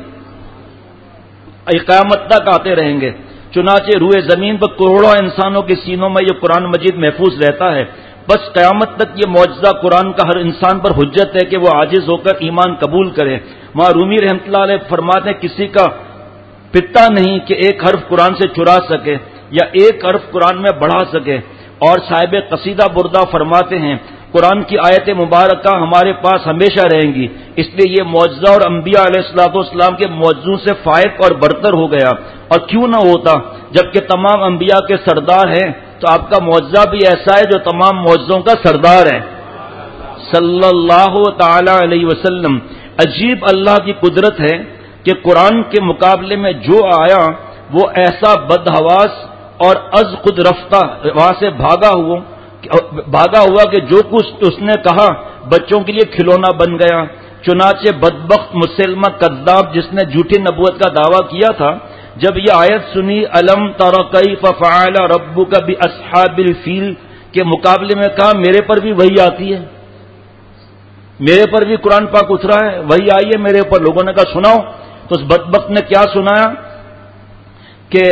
قیامت تک آتے رہیں گے. چنانچہ روئے زمین پر کروڑوں انسانوں کے سینوں میں یہ قرآن مجید محفوظ رہتا ہے. بس قیامت تک یہ معجزہ قرآن کا ہر انسان پر حجت ہے کہ وہ عاجز ہو کر ایمان قبول کرے. وہاں رومی رحمۃ اللہ علیہ فرماتے ہیں کسی کا پتا نہیں کہ ایک حرف قرآن سے چرا سکے یا ایک حرف قرآن میں بڑھا سکے. اور صاحب قصیدہ بردہ فرماتے ہیں قرآن کی آیت مبارکہ ہمارے پاس ہمیشہ رہیں گی، اس لیے یہ معجزہ اور انبیاء علیہ الصلوۃ والسلام کے معجزوں سے فائق اور برتر ہو گیا. اور کیوں نہ ہوتا، جبکہ تمام انبیاء کے سردار ہیں تو آپ کا معجزہ بھی ایسا ہے جو تمام معجزوں کا سردار ہے صلی اللہ تعالی علیہ وسلم. عجیب اللہ کی قدرت ہے کہ قرآن کے مقابلے میں جو آیا وہ ایسا بدحواس اور از خود رفتہ وہاں سے بھاگا ہوا بھاگا ہوا کہ جو کچھ اس نے کہا بچوں کے لیے کھلونا بن گیا. چنانچہ بدبخت مسلمہ کذاب جس نے جھوٹی نبوت کا دعویٰ کیا تھا، جب یہ آیت سنی الم تر کیف فعل ربک باصحاب الفیل کے مقابلے میں کہا میرے پر بھی وہی آتی ہے، میرے پر بھی قرآن پاک اترا ہے، وہی آئی ہے میرے اوپر. لوگوں نے کہا سناؤ، تو اس بدبخت نے کیا سنایا کہ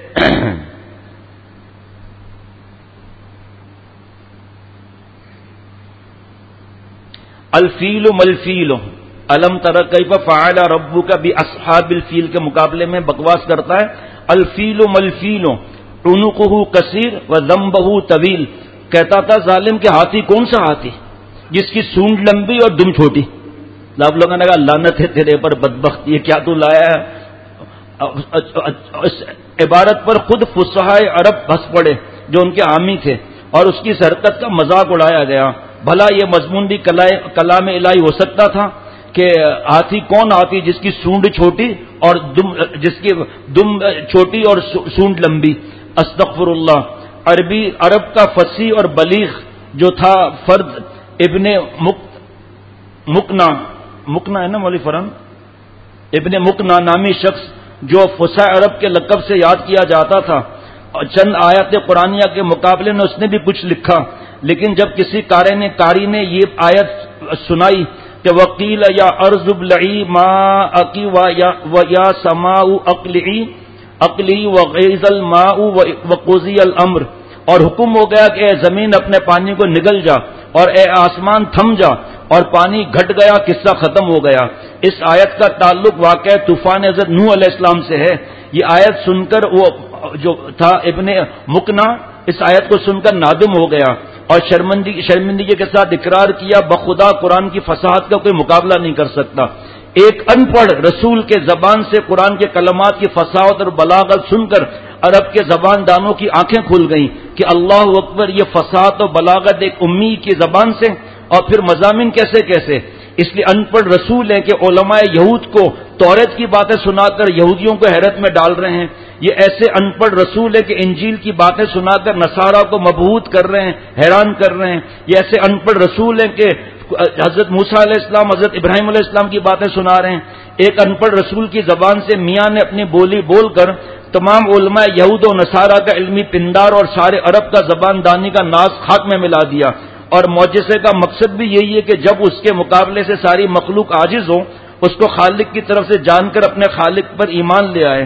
الفیل ملفیل الم تر کیف فعل ربک باصحاب الفیل کے مقابلے میں بکواس کرتا ہے. الفیل ملفیل عنقہ کثیر وذنبہ طویل، کہتا تھا ظالم کے ہاتھی کون سا ہاتھی جس کی سونڈ لمبی اور دم چھوٹی. آپ لوگوں نے کہا لعنت ہے تیرے پر بدبخت، یہ کیا تو لایا ہے. اس عبارت پر خود فصحائے عرب ہنس پڑے جو ان کے حامی تھے اور اس کی حرکت کا مذاق اڑایا گیا. بھلا یہ مضمون بھی کلام الہی ہو سکتا تھا کہ ہاتھی کون ہاتھی جس کی سونڈ چھوٹی اور دم جس کی دم چھوٹی اور سونڈ لمبی. استغفر اللہ. عربی عرب کا فصیح اور بلیغ جو تھا فرد ابن مکنا مکنا ہے نا مولوی فرحان ابن مکنا نامی شخص جو فصیح عرب کے لقب سے یاد کیا جاتا تھا، چند آیات قرآنیہ کے مقابلے میں اس نے بھی کچھ لکھا. لیکن جب کسی قاری نے قاری نے یہ آیت سنائی کہ وقیل یا ارض ابلعی ما اقی و یا سماء اقلعی اقلی وغیظ الماء وقضی الامر، اور حکم ہو گیا کہ اے زمین اپنے پانی کو نگل جا اور اے آسمان تھم جا، اور پانی گھٹ گیا، قصہ ختم ہو گیا. اس آیت کا تعلق واقع طوفان حضرت نوح علیہ السلام سے ہے. یہ آیت سن کر وہ جو تھا ابن مکنا اس آیت کو سن کر نادم ہو گیا اور شرمندگی شرمندگی کے ساتھ اقرار کیا بخدا قرآن کی فصاحت کا کوئی مقابلہ نہیں کر سکتا. ایک ان پڑھ رسول کے زبان سے قرآن کے کلمات کی فصاحت اور بلاغت سن کر عرب کے زبان دانوں کی آنکھیں کھل گئیں کہ اللہ اکبر، یہ فصاحت اور بلاغت ایک امی کی زبان سے، اور پھر مضامین کیسے کیسے. اس لیے ان پڑھ رسول ہے کہ علماء یہود کو توریت کی باتیں سنا کر یہودیوں کو حیرت میں ڈال رہے ہیں. یہ ایسے ان پڑھ رسول ہے کہ انجیل کی باتیں سنا کر نصارہ کو مبہوت کر رہے ہیں، حیران کر رہے ہیں. یہ ایسے ان پڑھ رسول ہیں کہ حضرت موسیٰ علیہ السلام، حضرت ابراہیم علیہ السلام کی باتیں سنا رہے ہیں. ایک ان پڑھ رسول کی زبان سے میاں نے اپنی بولی بول کر تمام علماء یہود و نصارہ کا علمی پندار اور سارے عرب کا زبان دانی کا ناز خاک میں ملا دیا. اور معجزے کا مقصد بھی یہی ہے کہ جب اس کے مقابلے سے ساری مخلوق عاجز ہو، اس کو خالق کی طرف سے جان کر اپنے خالق پر ایمان لے آئے.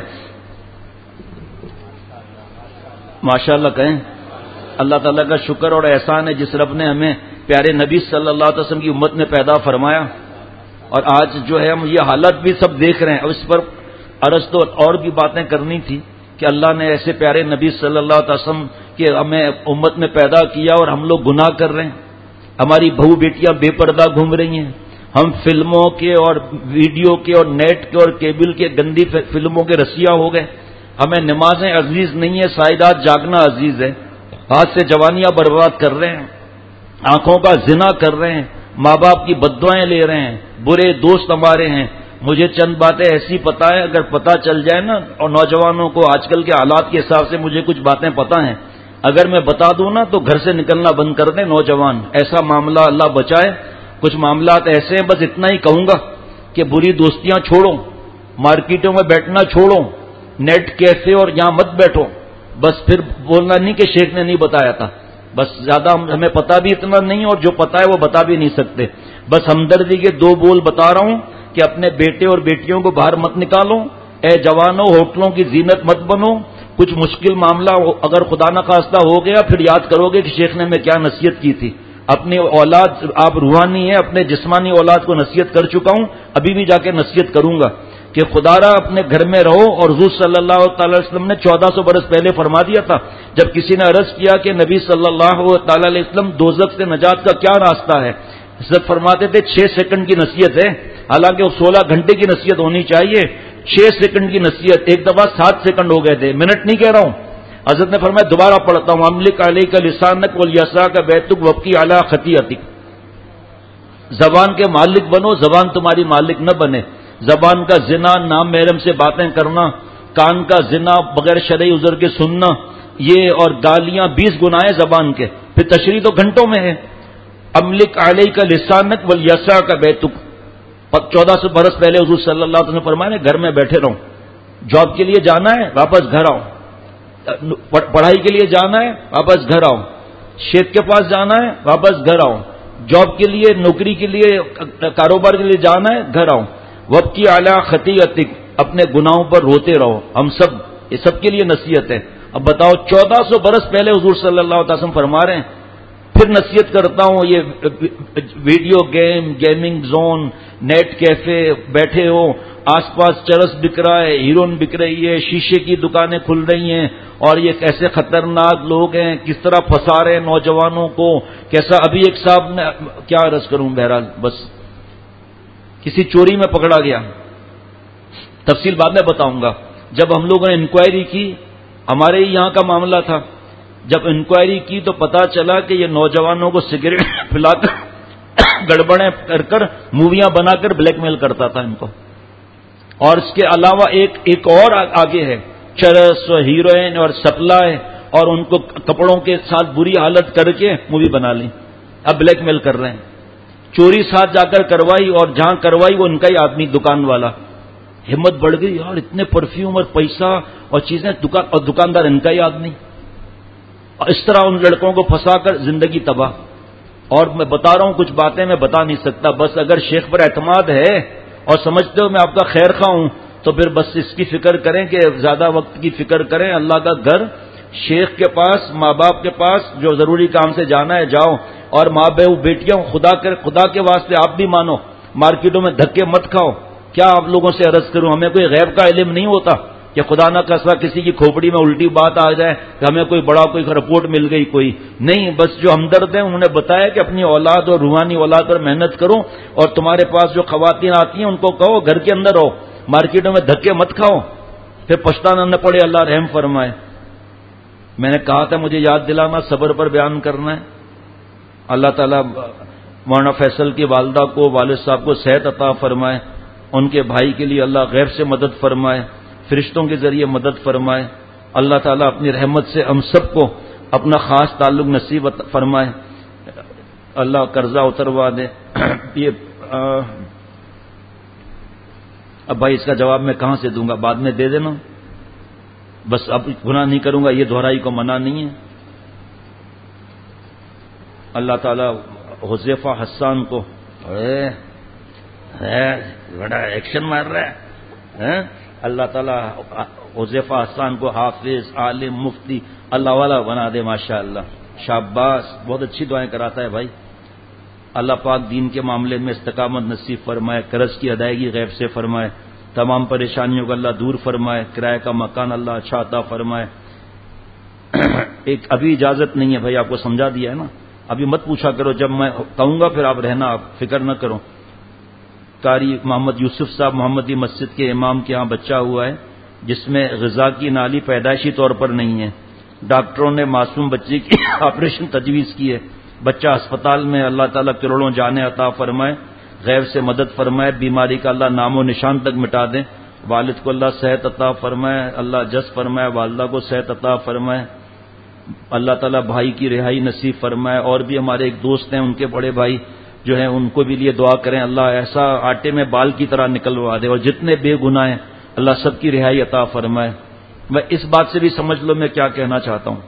ماشاءاللہ کہیں. اللہ تعالیٰ کا شکر اور احسان ہے جس رب نے ہمیں پیارے نبی صلی اللہ علیہ وسلم کی امت میں پیدا فرمایا. اور آج جو ہے ہم یہ حالت بھی سب دیکھ رہے ہیں. اب اس پر عرض تو اور بھی باتیں کرنی تھی کہ اللہ نے ایسے پیارے نبی صلی اللہ علیہ وسلم کہ ہمیں امت میں پیدا کیا اور ہم لوگ گناہ کر رہے ہیں. ہماری بہو بیٹیاں بے پردہ گھوم رہی ہیں. ہم فلموں کے اور ویڈیو کے اور نیٹ کے اور کیبل کے گندی فلموں کے رسیا ہو گئے. ہمیں نمازیں عزیز نہیں ہیں، سائدات جاگنا عزیز ہے. ہاتھ سے جوانیاں برباد کر رہے ہیں، آنکھوں کا زنا کر رہے ہیں، ماں باپ کی بددعائیں لے رہے ہیں، برے دوست ہمارے ہیں. مجھے چند باتیں ایسی پتہ ہے، اگر پتہ چل جائے نا، اور نوجوانوں کو آج کل کے حالات کے حساب سے مجھے کچھ باتیں پتہ ہیں، اگر میں بتا دوں نا تو گھر سے نکلنا بند کر دیں نوجوان. ایسا معاملہ اللہ بچائے. کچھ معاملات ایسے ہیں، بس اتنا ہی کہوں گا کہ بری دوستیاں چھوڑو، مارکیٹوں میں بیٹھنا چھوڑو، نیٹ کیفے اور یہاں مت بیٹھو. بس پھر بولنا نہیں کہ شیخ نے نہیں بتایا تھا. بس زیادہ ہمیں پتہ بھی اتنا نہیں، اور جو پتہ ہے وہ بتا بھی نہیں سکتے. بس ہمدردی کے دو بول بتا رہا ہوں کہ اپنے بیٹے اور بیٹیوں کو باہر مت نکالو. اے جوانوں، ہوٹلوں کی زینت مت بنو. کچھ مشکل معاملہ اگر خدا نخواستہ ہو گیا پھر یاد کرو گے کہ شیخ نے میں کیا نصیحت کی تھی. اپنی اولاد، آپ روحانی ہیں، اپنے جسمانی اولاد کو نصیحت کر چکا ہوں، ابھی بھی جا کے نصیحت کروں گا کہ خدا را اپنے گھر میں رہو. اور حضور صلی اللہ تعالی وسلم نے چودہ سو برس پہلے فرما دیا تھا جب کسی نے عرض کیا کہ نبی صلی اللہ تعالی علیہ وسلم دوزخ سے نجات کا کیا راستہ ہے، حضرت فرماتے تھے چھ سیکنڈ کی نصیحت ہے. حالانکہ وہ سولہ گھنٹے کی نصیحت ہونی چاہیے، چھ سیکنڈ کی نصیحت. ایک دفعہ سات سیکنڈ ہو گئے تھے، منٹ نہیں کہہ رہا ہوں. حضرت نے فرمایا دوبارہ پڑھتا ہوں، املک علیک لسانک والیسع کا بیتک وابکی علی خطیئتک. زبان کے مالک بنو، زبان تمہاری مالک نہ بنے. زبان کا زنا، نام محرم سے باتیں کرنا، کان کا زنا، بغیر شرعی عذر کے سننا، یہ اور گالیاں بیس گناہ زبان کے. پھر تشریح تو گھنٹوں میں ہے. املک علیک لسانک والیسع کا بیتک. چودہ سو برس پہلے حضور صلی اللہ علیہ وسلم نے فرمایا گھر میں بیٹھے رہو. جاب کے لیے جانا ہے واپس گھر آؤ، پڑھائی کے لیے جانا ہے واپس گھر آؤ، شیخ کے پاس جانا ہے واپس گھر آؤ، جاب کے لیے، نوکری کے لیے، کاروبار کے لیے جانا ہے گھر آؤ. وابکی علی خطیئتک، اپنے گناہوں پر روتے رہو. ہم سب، یہ سب کے لیے نصیحت ہے. اب بتاؤ چودہ سو برس پہلے حضور صلی اللہ علیہ وسلم فرما رہے ہیں. پھر نصیحت کرتا ہوں، یہ video game, gaming zone, net cafe بیٹھے ہو، آس پاس چرس بک رہا ہے، ہیروئن بک رہی ہے، شیشے کی دکانیں کھل رہی ہیں، اور یہ کیسے خطرناک لوگ ہیں، کس طرح پھنسا رہے ہیں نوجوانوں کو. کیسا ابھی ایک صاحب نے، کیا عرض کروں، بہرحال بس کسی چوری میں پکڑا گیا، تفصیل بعد میں بتاؤں گا. جب ہم لوگوں نے انکوائری کی، ہمارے ہی یہاں کا معاملہ تھا، جب انکوائری کی تو پتا چلا کہ یہ نوجوانوں کو سگریٹ پلا کر گڑبڑیں کر کر موویاں بنا کر بلیک میل کرتا تھا ان کو. اور اس کے علاوہ ایک ایک اور آگے ہے، چرس اور ہیروئن اور سپلائی، اور ان کو کپڑوں کے ساتھ بری حالت کر کے مووی بنا لی. اب بلیک میل کر رہے ہیں. چوری ساتھ جا کر کروائی، اور جہاں کروائی وہ ان کا ہی آدمی، دکان والا. ہمت بڑھ گئی یار، اتنے پرفیوم اور پیسہ اور چیزیں، دکان اور دکاندار ان کا ہی آدمی. اور اس طرح ان لڑکوں کو پھنسا کر زندگی تباہ. اور میں بتا رہا ہوں کچھ باتیں میں بتا نہیں سکتا. بس اگر شیخ پر اعتماد ہے اور سمجھتے ہو میں آپ کا خیر خواہ ہوں تو پھر بس اس کی فکر کریں کہ زیادہ وقت کی فکر کریں. اللہ کا گھر، شیخ کے پاس، ماں باپ کے پاس، جو ضروری کام سے جانا ہے جاؤ. اور ماں بہو بیٹیاں، خدا کر خدا کے واسطے آپ بھی مانو، مارکیٹوں میں دھکے مت کھاؤ. کیا آپ لوگوں سے عرض کروں، ہمیں کوئی غیب کا علم نہیں ہوتا. کہ خدا نہ خاصا کسی کی کھوپڑی میں الٹی بات آ جائے کہ ہمیں کوئی بڑا کوئی رپورٹ مل گئی کوئی نہیں، بس جو ہمدرد ہیں انہوں نے بتایا کہ اپنی اولاد اور روحانی اولاد پر محنت کرو، اور تمہارے پاس جو خواتین آتی ہیں ان کو کہو گھر کے اندر رہو، مارکیٹوں میں دھکے مت کھاؤ، پھر پچھتانا نہ پڑے، اللہ رحم فرمائے۔ میں نے کہا تھا مجھے یاد دلانا، صبر پر بیان کرنا ہے۔ اللہ تعالیٰ مولانا فیصل کی والدہ کو، والد صاحب کو صحت عطا فرمائے، ان کے بھائی کے لیے اللہ غیب سے مدد فرمائے، فرشتوں کے ذریعے مدد فرمائے۔ اللہ تعالیٰ اپنی رحمت سے ہم سب کو اپنا خاص تعلق نصیب فرمائے، اللہ قرضہ اتروا دے۔ یہ اب بھائی اس کا جواب میں کہاں سے دوں گا، بعد میں دے دینا، بس اب گناہ نہیں کروں گا، یہ دہرائی کو منع نہیں ہے۔ اللہ تعالیٰ حذیفہ حسان کو بڑا ایکشن مار رہا ہے، اللہ تعالیٰ حذیفہ حسان کو حافظ، عالم، مفتی اللہ والا بنا دے، ماشاء اللہ، شاباش، بہت اچھی دعائیں کراتا ہے بھائی۔ اللہ پاک دین کے معاملے میں استقامت نصیب فرمائے، قرض کی ادائیگی غیب سے فرمائے، تمام پریشانیوں کو اللہ دور فرمائے، کرائے کا مکان اللہ اچھا عطا فرمائے۔ ایک ابھی اجازت نہیں ہے بھائی، آپ کو سمجھا دیا ہے نا، ابھی مت پوچھا کرو، جب میں کہوں گا پھر آپ رہنا، آپ فکر نہ کرو۔ قاری محمد یوسف صاحب محمدی مسجد کے امام کے ہاں بچہ ہوا ہے جس میں غذا کی نالی پیدائشی طور پر نہیں ہے، ڈاکٹروں نے معصوم بچے کی آپریشن تجویز کی ہے، بچہ اسپتال میں، اللہ تعالیٰ کروڑوں جانیں عطا فرمائے، غیب سے مدد فرمائے، بیماری کا اللہ نام و نشان تک مٹا دے، والد کو اللہ صحت عطا فرمائے، اللہ جس فرمائے، والدہ کو صحت عطا فرمائے، اللہ تعالیٰ بھائی کی رہائی نصیب فرمائے۔ اور بھی ہمارے ایک دوست ہیں، ان کے بڑے بھائی جو ہیں ان کو بھی لیے دعا کریں، اللہ ایسا آٹے میں بال کی طرح نکلوا دے، اور جتنے بے گناہ ہیں اللہ سب کی رہائی عطا فرمائے۔ میں اس بات سے بھی سمجھ لو میں کیا کہنا چاہتا ہوں،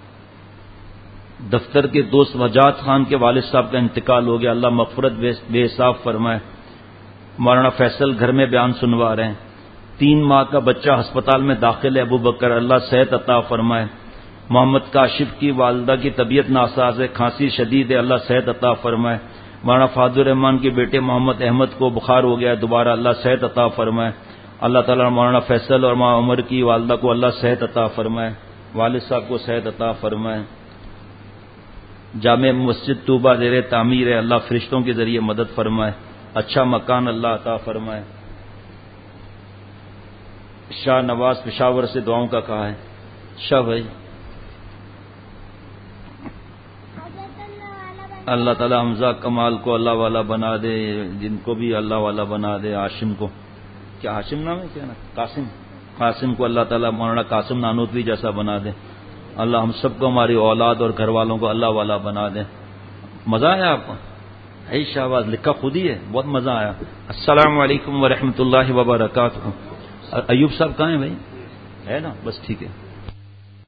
دفتر کے دوست وجاد خان کے والد صاحب کا انتقال ہو گیا، اللہ مغفرت بے حساب فرمائے۔ مولانا فیصل گھر میں بیان سنوا رہے ہیں، تین ماہ کا بچہ ہسپتال میں داخل ہے، ابو بکر اللہ صحت عطا فرمائے۔ محمد کاشف کی والدہ کی طبیعت ناساز ہے، کھانسی شدید ہے، اللہ صحت عطا فرمائے۔ مولانا فاضل الرحمان کے بیٹے محمد احمد کو بخار ہو گیا ہے دوبارہ، اللہ صحت عطا فرمائے۔ اللہ تعالیٰ مولانا فیصل اور ماں عمر کی والدہ کو اللہ صحت عطا فرمائے، والد صاحب کو صحت عطا فرمائے۔ جامع مسجد طوبہ زیر تعمیر ہے، اللہ فرشتوں کے ذریعے مدد فرمائے، اچھا مکان اللہ عطا فرمائے۔ شاہ نواز پشاور سے دعاؤں کا کہا ہے، شاہ بھائی اللہ تعالیٰ حمزہ کمال کو اللہ والا بنا دے، جن کو بھی اللہ والا بنا دے، عاشم کو، کیا عاشم نام ہے کیا نا، قاسم قاسم کو اللہ تعالیٰ مولانا قاسم نانوتوی جیسا بنا دے، اللہ ہم سب کو، ہماری اولاد اور گھر والوں کو اللہ والا بنا دے۔ مزہ آیا آپ کو؟ ہے شہباز لکھا خود ہی ہے، بہت مزہ آیا۔ السلام علیکم ورحمۃ اللہ وبرکاتہ۔ ایوب صاحب کہاں ہیں بھائی؟ ہے نا، بس ٹھیک ہے۔